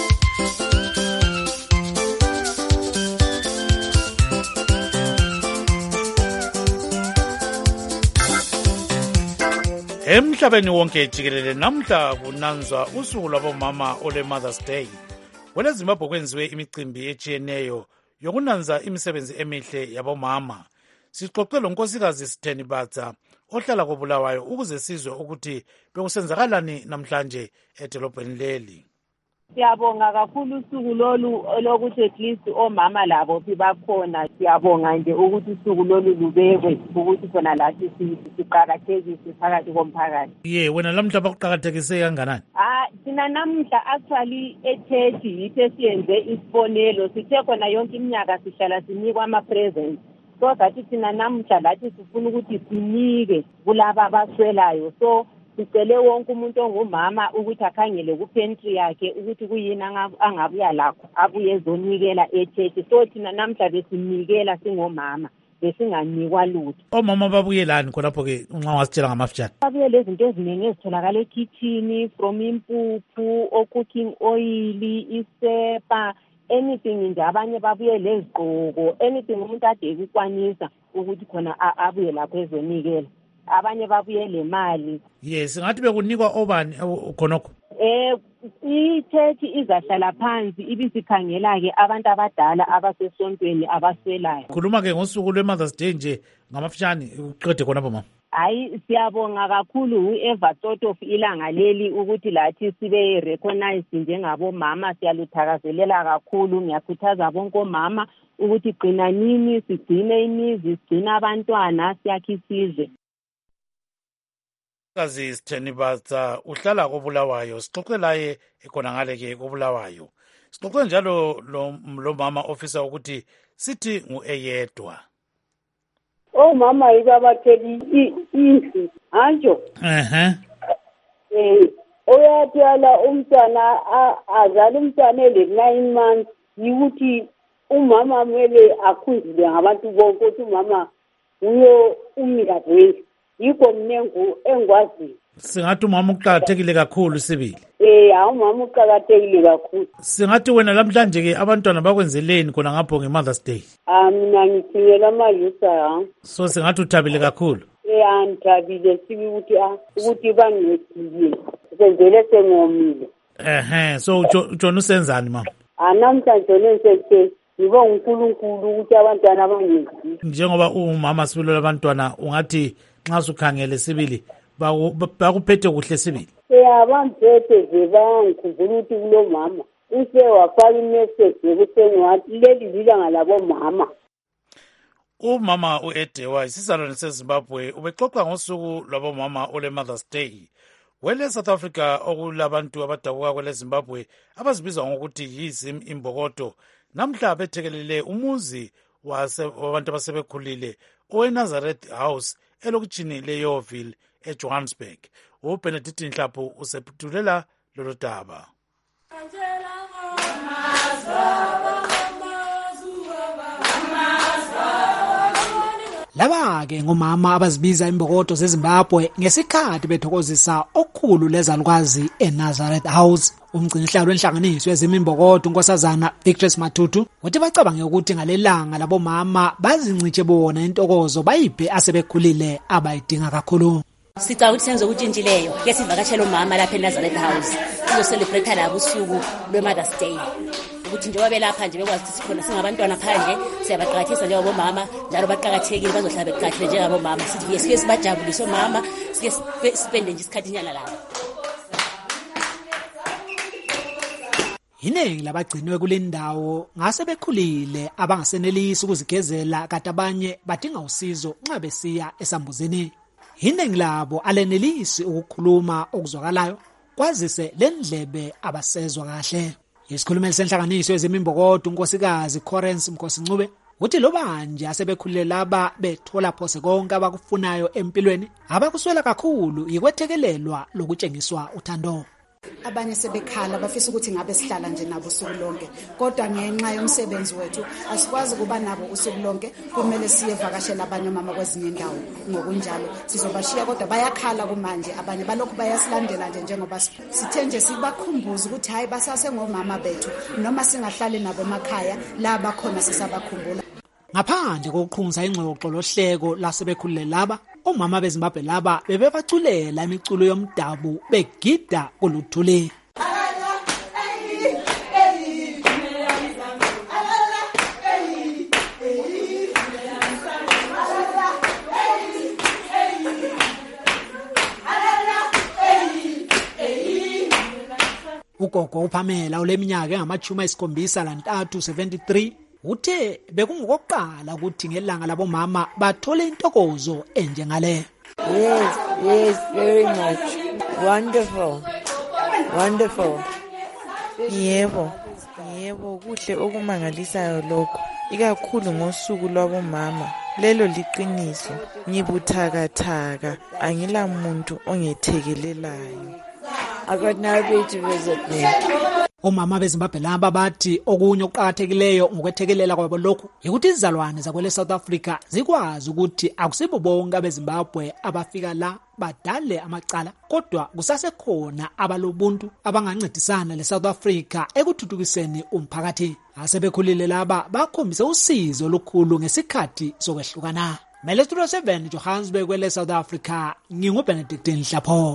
Emhlabeni wonke jikelele namhla kunanzwa usuku lwabomama ole Mother's Day. Kwele Zimbabwe kwenziwe imicimbi etshiyeneyo yokunanza imisebenzi emihle yabomama. Sixoxela unkosikazi Sitheni Batsa ohlala koBulawayo ukuze sizwe ukuthi bekusenzakalani namhlanje edolobheni leli. Siyabonga kakhulu usuku lolu lokuthi at least omama labo bakhona. Siyabonga nje ukuthi usuku lolu lubekwe ukuthi khona lathi siqhakathekise phakathi komphakathi. Wena lamhla bakuqhakathekise kanganani? Sina namhla actually eThethi yithe siyenze isibonelo sithe khona yonke iminyaka sihlala sinikwa ama-presents. So that thina namhla lathi sifuna ukuthi sinike kulaba abaswelayo. So sicele wonke umuntu ongumama ukuthi akhangele ku-pantry yakhe ukuthi kuyini angabuya lakho abuye ezonikela eThethi. So thina namhla besinikela singomama besinganikwa lutho. Omama babuyelani khonapho-ke nxa wasitshela ngamafutshane? Babuye lezinto eziningi ezitholakala ekitchen, from impuphu, o-cooking oil, isepa, anything nje. Abanye babuye lezigqoko, anything umuntu ade ekukwanisa ukuthi khona abuye lapho ezonikela. Abanye babuye le mali. Yes, ngathi bekunikwa obani khonokho? iThethi izahlala phansi ibisikhangela-ke abantu abadala abasesontweni abaswelayo. Khuluma-ke ngosuku lwe-Mother's Day nje ngamafutshane uqede khonapho mama. Hayi, siyabonga kakhulu whoever thought of ilanga leli ukuthi lathi sibe recognized njengabomama. Siyaluthakazelela kakhulu. Ngiyakhuthaza bonke omama ukuthi qinanini, sigcine imizi, sigcine abantwana, siyakhe isizwe. Kazi Sitheni Batsa uhlala koBulawayo. Sixoxelaye ekhona ngale-ke koBulawayo. Sixoxe njalo lo mama ofisa ukuthi sithi ngu-eyedwa. Mama yiba batheli indlu anjo. Oyathwala umntwana azala umntwana ele-9 months yikuthi umama kumele akhunjulwe ngabantu bonke ukuthi umama uyo umnikazi wendlu. Yikho mnengu engwazi. Singathi umama uqhakathekile kakhulu sibili. Umama uqhakathekile kakhulu. Singathi wena namhlanje-ke abantwana bakwenzeleni khona ngapho nge-Mother's Day? Mina ngithingela amayusa. So singathi uthabile kakhulu? Ngithabile sibi ukuthi bangicikile. Senzele sengomile. So utshona usenzani mama? Namhlanje nensese ngibonga uNkulunkulu ukuthi abantwana bangenzile. Njengoba umama sibilo labantwana ungathi nxa sukhangele sibili bakuphethe kuhle sibili? Bamphethe nje bangikhumbula ukuthi kulo mama use wafaka imessage yokutheni wathi leli lilanga labomama. Umama u-Edewa isizalwane seZimbabwe ubexoxa ngosuku lwabomama ole Mother's Day. Wele South Africa okulabantu abadabuka kwele Zimbabwe abazibiza ngokuthi yizim imbokodo namhla bethekelele umuzi wabantu abasebekhulile oweNazareth House elokitshini leYoville eJohannesburg. uBenedict Nhlapho usephutulela lolu daba. Laba-ke ngomama abazibiza imbokodo zeZimbabwe ngesikhathi bethokozisa okukhulu lezalukazi eNazareth House. Umgcinihlalo wenhlanganiso yezimimbokodo unkosazana Victor Matutu uthi bacabange ukuthi ngalelanga labomama bazinciche bona intokozo bayiphe asebekhulile abayidinga kakhulu. Sicabanga ukuthi senze ukutshintshileyo ke sivakashela umama lapha eNazareth House sizocelebrate labo usuku lwe-Mother's Day. ukuthi njengoba belapha nje bekwazi ukuthi sikhona singabantwana phandle siyabaqakathisa njengabomama njalo baqakathekile bazohlala beqakathile njengabomama sike sibajabulise omama sike spende nje isikhathi nyana lapha. Iningi labagcinwe kule ndawo ngase bekhulile abangasenelisi ukuzigezela kanti abanye badinga usizo nxa besiya esambuzini. Iningi labo alenelisi ukukhuluma okuzwakalayo kwazise lendlebe abasezwa kahle. Isikhulumeli senhlanganiso yezimimbokodo unkosikazi Corence Mkosincube uthi loba nje asebekhulile laba bethola phose konke abakufunayo empilweni abakuswela kakhulu ikwethekelelwa lokutshengiswa uthando. Abanye sebekhala bafisa ukuthi ngabe sihlala nje nabo usuku lonke kodwa ngenxa yomsebenzi wethu asikwazi kuba nabo usuku lonke kumele siye vakashela abanye mama kwezinye indawo ngokunjalo sizobashiya kodwa bayakhala kumanje abanye balokhu bayasilandela nje njengoba sithe nje sibakhumbuza ukuthi hayi basase ngomama bethu noma singahlali nabo emakhaya la bakhona sisabakhumbula. Ngaphandle kokuqhunza ingxoxo lohleko lasebekhulile laba omama beZimbabwe laba bebebaculela imiculo yomdabu begida kuluthuli. Ugogo uPamela oleminyaka engama-73 73 uthe bekungokuqala ukuthi ngelanga labomama bathole intokozo enjengale. Yes, very much. Wonderful. Yebo, kuhle okumangalisayo lokho. Ikakhulu ngosuku lwabomama. Lelo liqiniso. Ngibuthakathaka, angila muntu ongethekelelayo. I got nobody to visit me. Omama beZimbabwe laba bathi okunye okuqhakathekileyo ngokwethekelela kwabo lokhu ukuthi izizalwane zakwele South Africa zikwazi ukuthi akusibo bonke abeZimbabwe abafika la badale amacala kodwa kusasekhona abalobuntu abangancedisana leSouth Africa ekuthuthukiseni umphakathi. Asebekhulile laba bakhombise usizo olukhulu ngesikhathi sokwehlukana. Mele Studio 7 Johannesburg kwele South Africa nginguBenedict Nhlapho.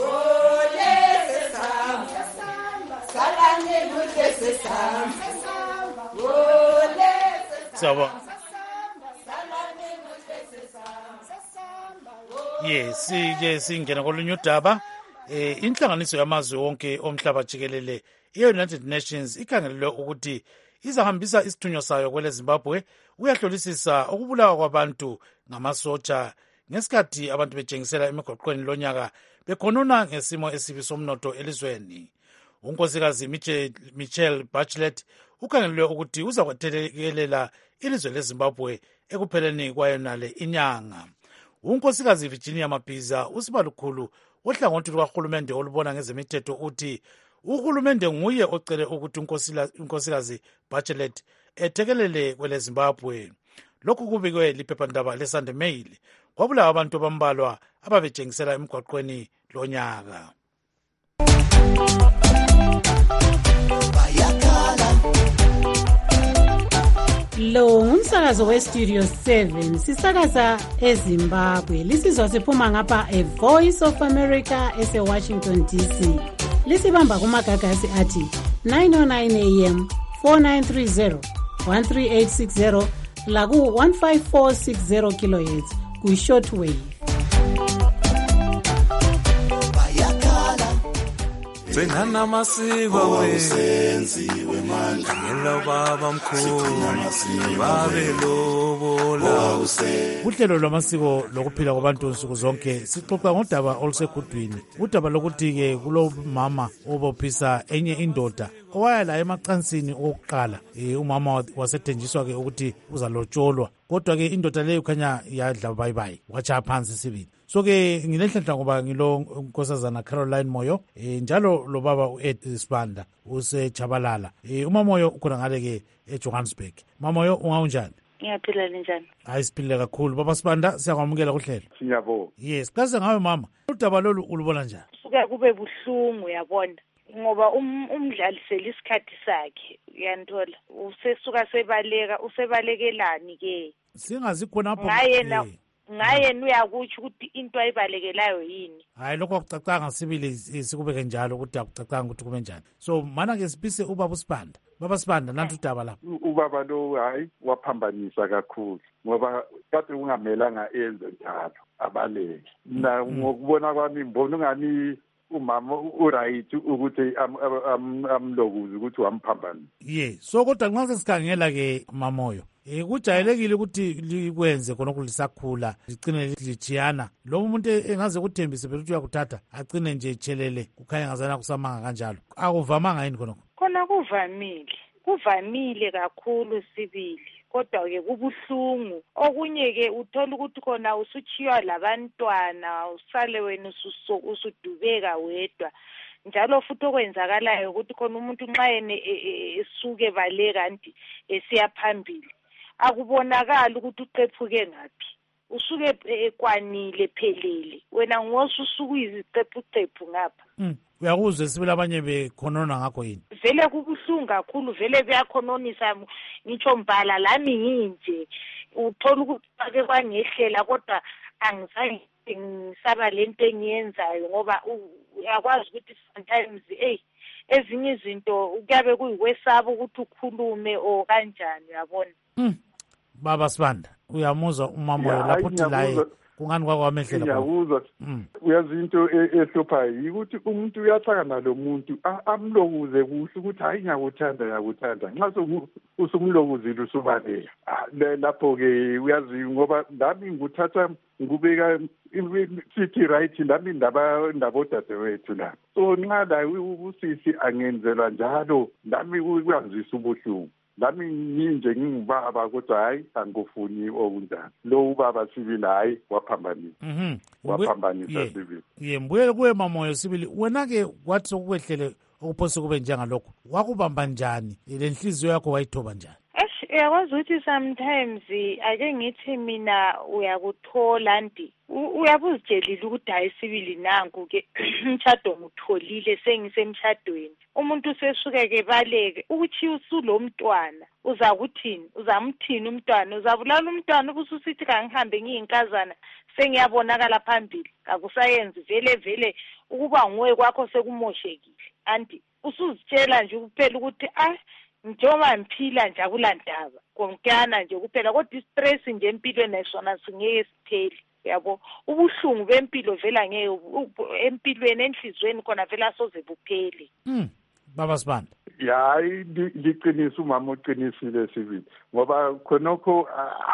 Yes, singena kolunye udaba. Inhlanganiso yamazwe wonke omhlaba jikelele i-United Nations ikhangelelwe ukuthi izahambisa isithunywa sayo kwele Zimbabwe uyahlolisisa ukubulawa kwabantu ngamasotsha ngesikhathi abantu betshengisela emigwaqweni lonyaka bekhonona ngesimo esibi somnotho elizweni. Unkosikazi Michelle Bachelet ukhangelelwe ukuthi uzakwathelekelela ilizwe leZimbabwe ekupheleni kwayonale inyanga. Unkosikazi Virginia Mabhiza usibalukhulu ohlangothi lukahulumende olubona ngezemithetho uthi uhulumende nguye ocele ukuthi unkosikazi Bachelet ethekelele kwele Zimbabwe. Lokhu kubikwe liphephandaba leSunday Mail. Kwabulawa abantu abambalwa ababetshengisela emgwaqweni lonyaka. Lo ngumsakazo weStudio 7 sisakaza eZimbabwe. Lisizwa siphuma ngapha eVoice of America eseWashington DC. Lisibamba kumagagasi athi 909 AM 4930 13860 laku 15460 kHz ku shortwave. Bengana masiko wesenziwe manje ngelo baba mkhulu babe lobola. Uhlelo lwamasiko lokuphila kwabantu nsuku zonke sixoxa ngodaba olusekudwini. Udaba lokuthi ke kulo mama obophisa enye indoda owaya la emacansini okuqala. Umama wasethenjiswa ke ukuthi uzalotsholwa kodwa ke indoda leyo khanya yadla bayibayi wacha phansi sibili. So ke ngilenhlanhla ngoba ngilo unkosazana Caroline Moyo njalo lo baba uEd Sibanda useChabalala. Uma Moyo ukhona ngale ke eJohannesburg. Mama Moyo ungaunjani? Ngiyaphila njani? Hayi siphile kakhulu. Baba Sibanda siyakwamukela kuhlelo. Siyabonga. Yes, kaze ngawe mama. Udaba lolu ulubona njani? Suka kube buhlungu yabona. Ngoba umdlalisela isikhathi sakhe uyanthola usesuka sebalekelani ke singazi khona apho ngayena ngayena uyakutsho ukuthi into ayibalekelayo yini. Hayi lokho akucacanga sibili sikubeke njalo ukuthi akucacanga ukuthi kube njani. So mana ke sibise ubaba uSibanda. Baba Sibanda nantu udaba lapha. Ubaba lo hayi waphambanisa kakhulu ngoba kade ungamelanga enze njalo abaleke. Na ngokubona kwami mbona ngani umama uright ukuthi amlokuze ukuthi wamphambanisa. So kodwa nxa sikhangela ke Mamoyo kujayelekile ukuthi likwenze khona kulisakhula ligcine lichiyana lo umuntu engaze kuthembise phela ukuthi uyakuthatha agcine nje etshelele kukhanya ngazana kusamanga kanjalo akuvamanga yini khona khona kuvamile kakhulu sibili kodwa ke kubuhlungu okunye ke uthola ukuthi khona usuchiywa labantwana usale wena usudubeka wedwa njalo futhi okwenzakalayo ukuthi khona umuntu nxa yena esuke baleka kanti esiya phambili akubonakala ukuthi uqephuke ngaphi usuke ekwanile phelele wena ngosusuku iziqephu ngapha uyakuzwe sibili abanye bekhonona ngakho yini vele kubuhlungu kakhulu vele beyakhononisa ngitsho mbala lami nginje uthola ukuthi ake kwangehlela kodwa angizange ngisaba lento engiyenzayo ngoba uyakwazi ukuthi sometimes ezinye izinto kuyabe kuyikwesaba ukuthi ukhulume o kanjani uyabona. Baba Sibanda uyamuzwa umamoyo lapho uthi laye kungani kwakwamehlela uyakuzwa uyazi into ehluphayo yikuthi umuntu uyahlangana lo muntu amlokuze kuhle ukuthi hayi ngiyakuthanda nxa usumlokuzile usubaleka lapho ke uyazi ngoba nami nguthatha ngubeka city right nami ndabodadewethu la so nxa la usisi angenzelwa njalo nami kuyazisa ubuhlungu lami nginje ngingubaba kodwa hayi angikufuni okunjani lo ubaba sibili hayi waphambanisa sibili mbuyele kuwe Mamoyo sibili wena ke kwathi sokukwehlele okuphose kube njengalokho wakubamba njani lenhliziyo yakho wayithoba njani? Uyakwazi ukuthi sometimes ake ngithi mina uyakuthola nti uyabuzitshelile ukuthi hayi sibili nangu ke umshado ngutholile sengisemshadweni umuntu usesuke ke baleke ukuthi usulo mntwana uzakuthini uzamthini umntwana uzabulala umntwana ubususithi kangihambe ngiyinkazana sengiyabonakala phambili akusayenzi vele ukuba nguwe kwakho sekumoshekile anti usuzitshela nje kuphela ukuthi njengoba ngiphila nje akulandaba konkana nje kuphela kodwa istress nje empilweni nasona singeke sipheli yabo ubuhlungu bempilo vela ngeke empilweni enhlizweni khona vela soze buphele. Baba Sibanda hayi liqinisa umama uqinisile sibili ngoba khonokho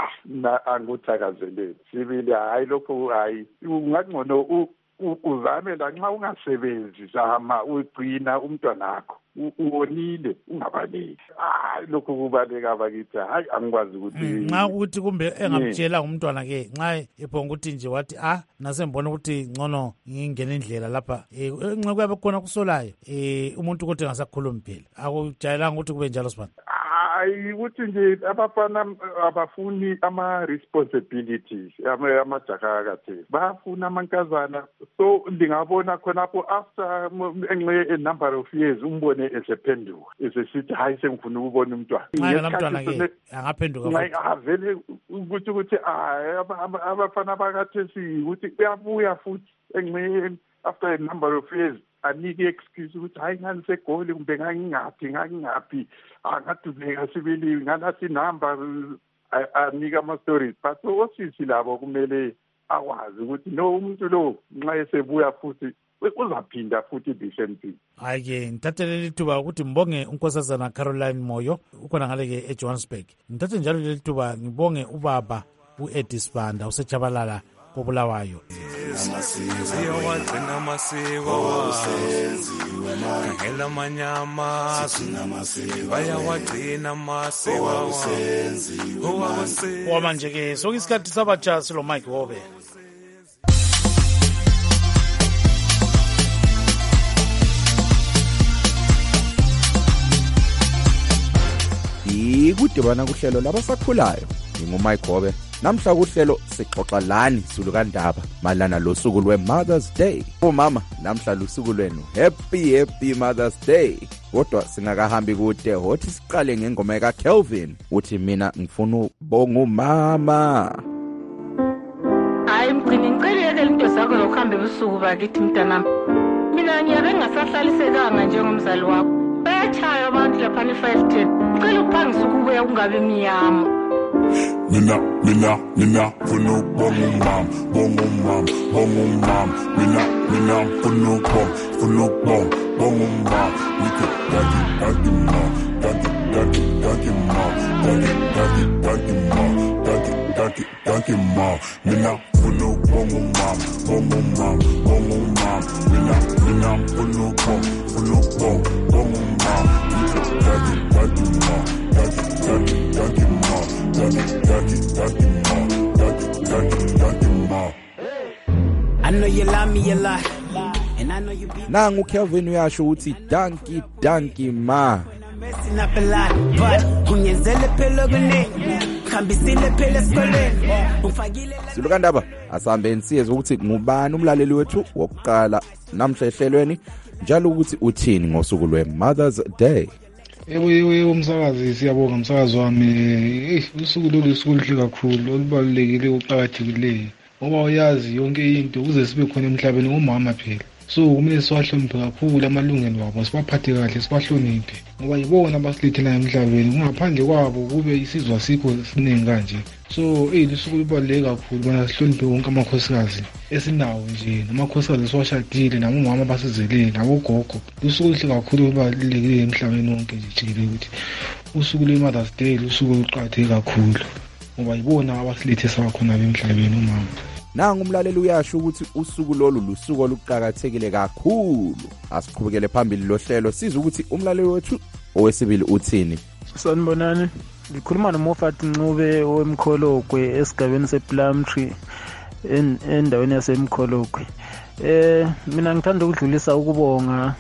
angikuthakazeleli sibili hayi lokho hayi ungangcono uzame la nxa ungasebenzi zama ugcina umntwana wakho uwonile ungabaleki lokho kubaleka bakithi hayi angikwazi ukuthi nxa ukuthi kumbe engamtshela umntwana ke nxa ephonga ukuthi nje wathi nasembona ukuthi ngcono ngingena indlela lapha nxa kuyabe khona kusolayo umuntu kodwa engasakhulumi phela akujayelanga ukuthi kube njalo Sibanda. Hayi ukuthi nje abafana abafuni ama-responsibilities amajaha akathesi bafuna amankazana so ndingabona khonapho after a number of years umbone esephenduka esesithi hayi sengifuna ukubona umntwana nxa angaphenduka vele ukuthi abafana bakathesi ukuthi uyabuya futhi engxenye after a number of years anike excuse ukuthi hayi nganisegoli kumbe ngangingaphi angadubeka sibili ngalathi number anika ama-stories but osisi labo kumele akwazi ukuthi no umuntu lo nxa esebuya futhi uzaphinda futhi the same thing. Hayi-ke ngithathe leli thuba ukuthi ngibonge unkosazana Caroline Moyo ukhona ngale-ke eJohannesburg ngithathe njalo leli thuba ngibonge ubaba u-Eddie Sibanda useJabalala koBulawayo. Siyawagcina amasiko khangela amanyama bayawagcina amasiko manje-ke soke isikhathi sabatsha silo Mike Wobe. Ikudibana kuhlelo labasakhulayo ngingumike Gobe namhla kuhlelo sixoxa lani sulukandaba malana losuku lwe-Mother's Day. Umama namhla lusuku lwenu happy Mother's Day. Kodwa singakahambi kude hothi siqale ngengoma ka Kelvin uthi mina ngifuna ubonga umama. usuku bakithi mntanami. Mina ngiyabe ngingasahlalisekanga njengomzali wakho. Bayachaya abantu lapha e-Fileton. Cela ukuphangisa ukubuya kungabe mnyama. Mina funa ukubonga umama. Mina funa ukubonga umama. Ngithi daddy ma. Daddy ma. Mina funa ukubonga umama. Mina funa ukubonga umama. Ngithi daddy ma. Daddy ma. I know you love me a lot. And I know you be nangu Kelvin uyasho ukuthi danki ma messing up a lot, but kunyenzele phela kunene khambisile phela esikoleni ufakile Silukandaba asambeni siyezwe ukuthi ngubani umlaleli wethu wokuqala namhla ehlelweni njalo ukuthi uthini ngosuku lwe-Mother's Day. Yebo umsakazi siyabonga umsakazi wami. Usuku olusuku oluhle kakhulu olubalulekile uqhakathekileyo. Ngoba uyazi yonke into kuze sibe khona emhlabeni ngomama phela. So kumele siwahloniphe kakhulu amalungelo wabo, sibaphathe kahle, sibahloniphe. Ngoba yibona abasilethela emhlabeni. Kungaphandle kwabo kube isizwe sikho siningi kanje. So lusuku lubaluleke kakhulu bona sihloniphe wonke amakhosikazi esinawo nje, namakhosikazi siwashadile nabomama basizelele nabogogo. Lusuku luhle kakhulu olubalulekile emhlabeni wonke nje jikelele ukuthi usuku lwe-Mother's Day lusuku oluqakatheke kakhulu. Ngoba yibona abasilethe sakhona emhlabeni umama. Nangu umlaleli uyasho ukuthi usuku lolu lusuku oluqhakathekile kakhulu. Asiqhubekele phambili lohlelo sizwe ukuthi umlaleli wethu owesibili uthini. Sanibonani. Ngikhuluma noMofat Ncube owemkholokwe esigabeni sePlumtree endaweni yasemkholokwe. Mina ngithanda ukudlulisa ukubonga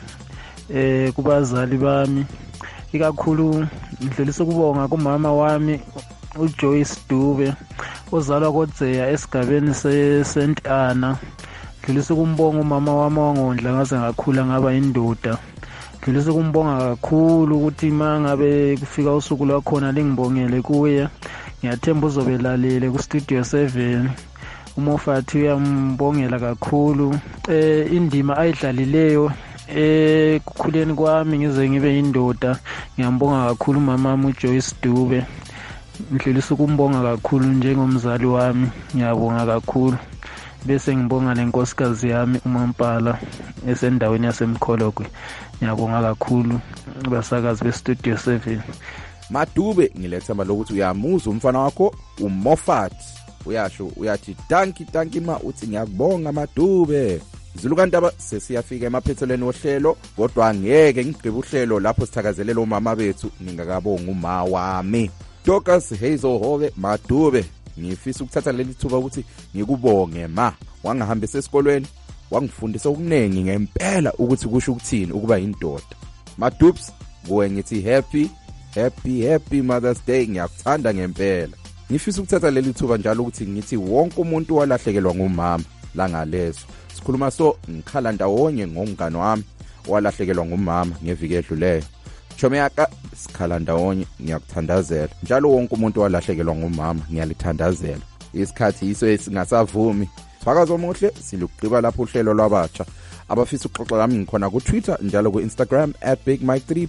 kubazali bami. Ikakhulu ngidlulisa ukubonga kumama wami uJoyce Dube ozalwa koDzeya esigabeni seSt Anna. Ngidlulisa ukumbonga umama wami wangondla ngaze ngakhula ngaba indoda. Ngidlulisa ukumbonga kakhulu ukuthi mangabe kufika usuku lwakhona lingibongele kuye. Ngiyathemba uzobelalele ku Studio 7. Umofati uyambongela kakhulu indima ayidlalileyo ekukhuleni kwami ngize ngibe indoda. Ngiyambonga kakhulu umama wami uJoyce Dube. Ngidlulisa ukumbonga kakhulu njengomzali wami. Ngiyabonga kakhulu. Bese ngibonga lenkosikazi yami uMampala esendaweni yasemkholokwe. Ngiyabonga kakhulu abasakazi beStudio 7. Madube ngilethemba lokuthi uyamuza umfana wakho uMofat uyasho uyathi danki ma uthi ngiyakubonga Madube. Zilukandaba sesiyafika emaphethelweni ohlelo kodwa ngeke ngigqibe uhlelo lapho sithakazelela umama bethu ngingakabonga uma wami. Dokas Hazel Hove Madube ngifisa ukuthatha leli thuba ukuthi ngikubonge ma. Wangihambisa esikolweni, wangifundisa okunengi ngempela ukuthi kusho ukuthini ukuba indoda. Madubs kuwe ngithi happy Mother's Day. Ngiyakuthanda ngempela. Ngifisa ukuthatha leli thuba njalo ukuthi ngithi wonke umuntu walahlekelwa ngumama la ngalezo. Sikhuluma ngikhala ndawonye ngomngane wami walahlekelwa ngumama ngeviki edluleyo. Chomeyaka sikhala ndawonye ngiyakuthandazela. Njalo wonke umuntu walahlekelwa ngumama ngiyalithandazela. Isikhathi iso esingasavumi. Phakazo omuhle siluqhiba lapho uhlelo lwabatsha. Abafisa ukuxoxa nami ngikhona ku Twitter njalo ku Instagram @bigmike3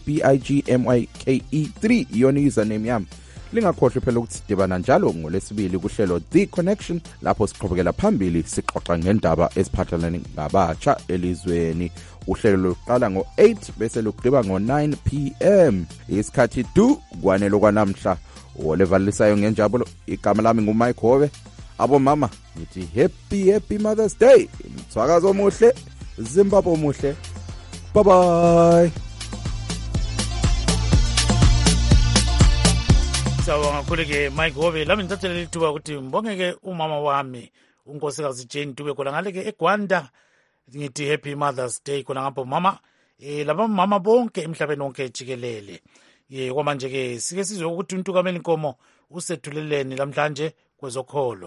BIGMIKE3 yona username yami. Lingakhohlwe phela ukuthi sidibana njalo ngolesibili kuhlelo The Connection lapho siqhubekela phambili sixoxa ngendaba eziphathelene ngabatsha elizweni. Uhlelo luqala ngo-8 bese luqhiba ngo-9 PM. Isikhathi 2 kwanele kwanamhla. Olevalisayo ngenjabulo igama lami nguMike Hove. Abo mama ngithi happy Mother's Day. Mthwakazo omuhle, Zimbabwe omuhle. Bye bye. Sawubona kakhulu-ke Mike Hove. Lami ngithathele leli thuba ukuthi ngibonge-ke umama wami unkosikazi Jane Dube khona ngale-ke eGwanda. Ngithi happy Mother's Day khona ngapho mama laba mama bonke emhlabeni wonke jikelele. Kwamanje-ke sike sizwe ukuthi uNtukameni Nkomo usethuleleni namhlanje kwezokholo.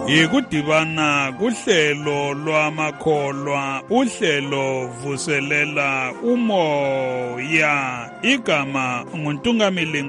ikudibana kuhlelo lwamakholwa uhlelo vuselela umoya igama nguNtungamili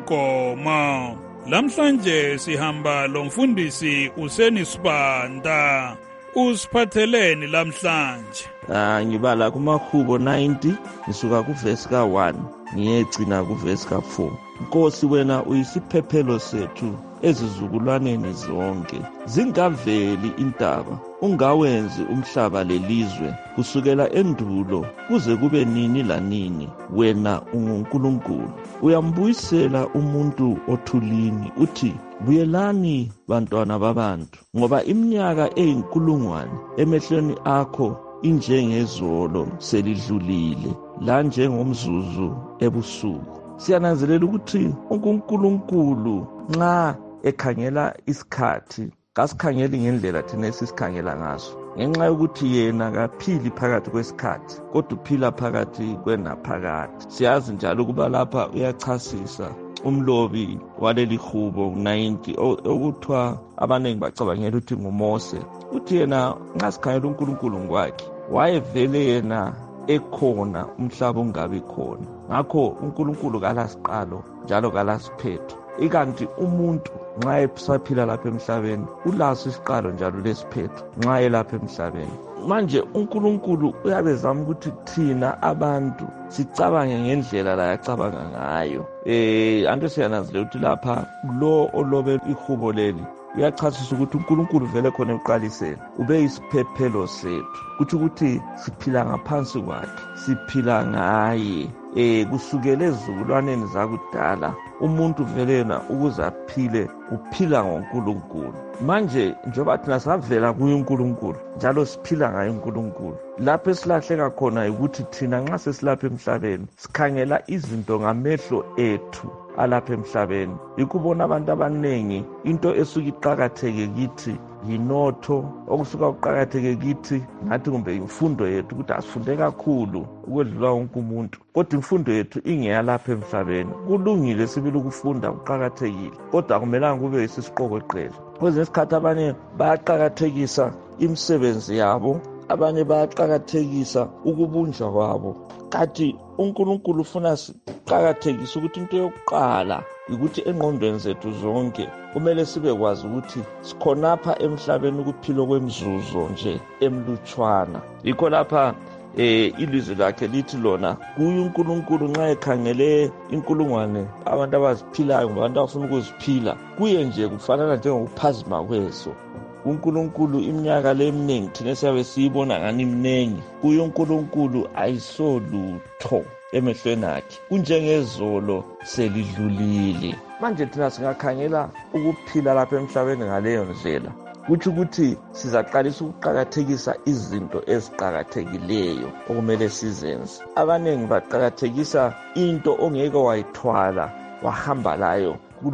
Nkomo. Lamhlanje sihamba lomfundisi Useni Sibanda. Usiphatheleni lamhlanje? Ngibala kumahubo 90 ngisuka kuvesi ka1 ngiyegcina kuvesi ka4. Nkosi wena uyisiphephelo sethu ezizukulwaneni zonke. Zingaveli intaba ungawenzi umhlaba lelizwe kusukela endulo kuze kube nini lanini. Wena unguNkulunkulu uyambuyisela umuntu othulini uthi buyelani bantwana babantu ngoba iminyaka eyinkulungwane emehlweni akho injengezolo selidlulile la njengomzuzu ebusuku. Siyananzelela ukuthi uNkulunkulu nxa ekhangela isikhathi kasikhangeli ngendlela thina esisikhangela ngaso ngenxa yokuthi yena kaphili phakathi kwesikhathi kodwa uphila phakathi kwenaphakade. Siyazi njalo ukuba lapha uyachasisa umlobi waleli hubo 90 okuthiwa abaningi bacabangela ukuthi nguMose. Uthi yena nxa sikhangela uNkulunkulu ngokwakhe wayevele yena ekhona umhlaba ungabi khona. Ngakho uNkulunkulu kalasiqalo njalo kalasiphetho. Ikanti umuntu nxa esaphila lapha emhlabeni ulaso isiqalo njalo lesiphetho nxa elapha emhlabeni. Manje uNkulunkulu uyabezama ukuthi thina abantu sicabange ngendlela la yacabanga ngayo. Anto siyananzelela ukuthi lapha lo olobe ihubo leli uyachasisa ukuthi uNkulunkulu vele khona eqaliseni ube isiphephelo sethu. Kuthi ukuthi siphila ngaphansi kwakhe, siphila ngaye. Kusukela ezizukulwaneni zakudala umuntu velena ukuze aphile uphila ngoNkulunkulu. Manje njengoba thina savela kuye uNkulunkulu njalo siphila ngaye uNkulunkulu. Lapho esilahleka khona ukuthi thina nxa sesilapha emhlabeni sikhangela izinto ngamehlo ethu alapha emhlabeni. Ikubona abantu abanengi into esuka iqhakatheke kithi yinotho okusuka uqhakatheke kithi ngathi kumbe imfundo yethu ukuthi asifunde kakhulu ukwedlula wonke umuntu. Kodwa imfundo yethu ingeyalapha emhlabeni. Kulungile sibili ukufunda kuqhakathekile kodwa akumelanga kube isisiqokoqela. Kwezinye isikhathi abanye bayaqhakathekisa imisebenzi yabo, abanye bayaqhakathekisa ukubunjwa kwabo. Kanti uNkulunkulu ufuna siqhakathekise ukuthi into yokuqala ukuthi engqondweni zethu zonke kumele sibe kwazi ukuthi sikhonapha emhlabeni ukuphila kwemzuzo nje emlutshwana. Yikho lapha ilizwi lakhe lithi lona kuye uNkulunkulu nxa ekhangele inkulungwane abantu abaziphilayo ngabantu abafuna ukuziphila kuye nje kufanana njengokuphazima kweso. uNkulunkulu iminyaka leminingi thina siyabe siyibona ngani iminingi. Kuye uNkulunkulu ayisolutho emehlweni akhe kunjengezolo selidlulile. Manje thina singakhangela ukuphila lapha emhlabeni ngaleyo ndlela kuthi ukuthi sizaqalisa ukuqhakathekisa izinto eziqhakathekileyo okumele sizenze. Abanengi baqhakathekisa into ongeke wayithwala wahamba layo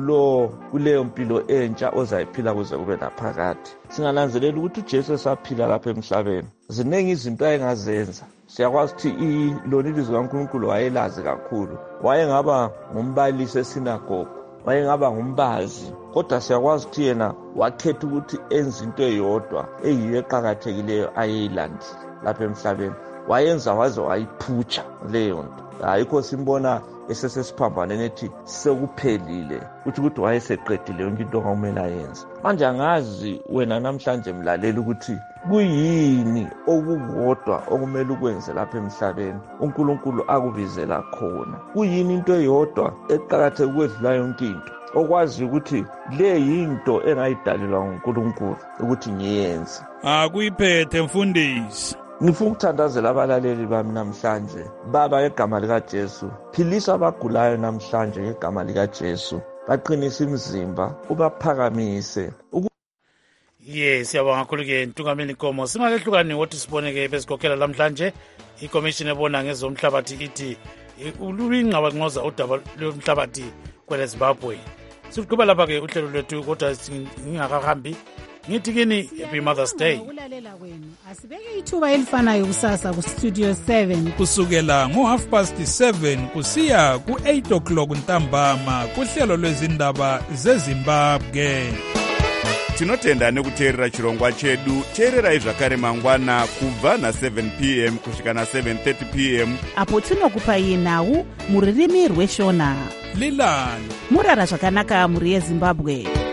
kuleyo mpilo entsha ozayiphila kuze kube naphakade. Singananzelela ukuthi uJesu esaphila lapha emhlabeni ziningi izinto ayengazenza. Siyakwazi ukuthi lona ilizwi kaNkulunkulu wayelazi kakhulu. Wayengaba ngumbalisi esinagogu, wayengaba ngumbazi, kodwa siyakwazi ukuthi yena wakhetha ukuthi enze into eyodwa eyiyo eqhakathekileyo ayeyilandile lapha emhlabeni. Wayenza waze wayiphutsha leyo nto. Ayikho simbona esesesiphambaneni ethi sekuphelile ukuthi wayeseqedile yonke into okumele ayenze. Manje angazi wena namhlanje mlaleli ukuthi kuyini okukodwa okumele ukwenze lapha emhlabeni uNkulunkulu akubizela khona. Kuyini into eyodwa eqhakatheke ukwedlula yonke into okwazi ukuthi le yinto engayidalelwa uNkulunkulu ukuthi ngiyenze. Akuyiphethe mfundisi. Ngifuna ukuthandazela abalaleli bami namhlanje. Baba ngegama likaJesu, philisa abagulayo namhlanje ngegama likaJesu. Baqinisa imizimba, ubaphakamise. Yes, siyabonga kakhulu ke Ntungamili Nkomo. Singakehlukani wothi siboneke besikhokhela namhlanje iCommission ebona ngezomhlabathi ithi ulungqaba nqoza udaba lomhlabathi kwele Zimbabwe. Siqhubeka lapha ke uhlelo lwethu kodwa ngingakahambi ngithi kini happy Mother's Day. Ukulalela kwenu asibeke ithuba elifanayo kusasa ku Studio 7 kusukela ngo7:30 kusiya ku8 o'clock ntambama kuhlelo lwezindaba zeZimbabwe. tinotenda nekuteerera chirongwa chedu. Teererai zvakare mangwana kubva na7 p.m. kusvika na7:30 p.m. apo tinokupai nhau muririmi rweshona. Lilani murara zvakanaka muri yeZimbabwe.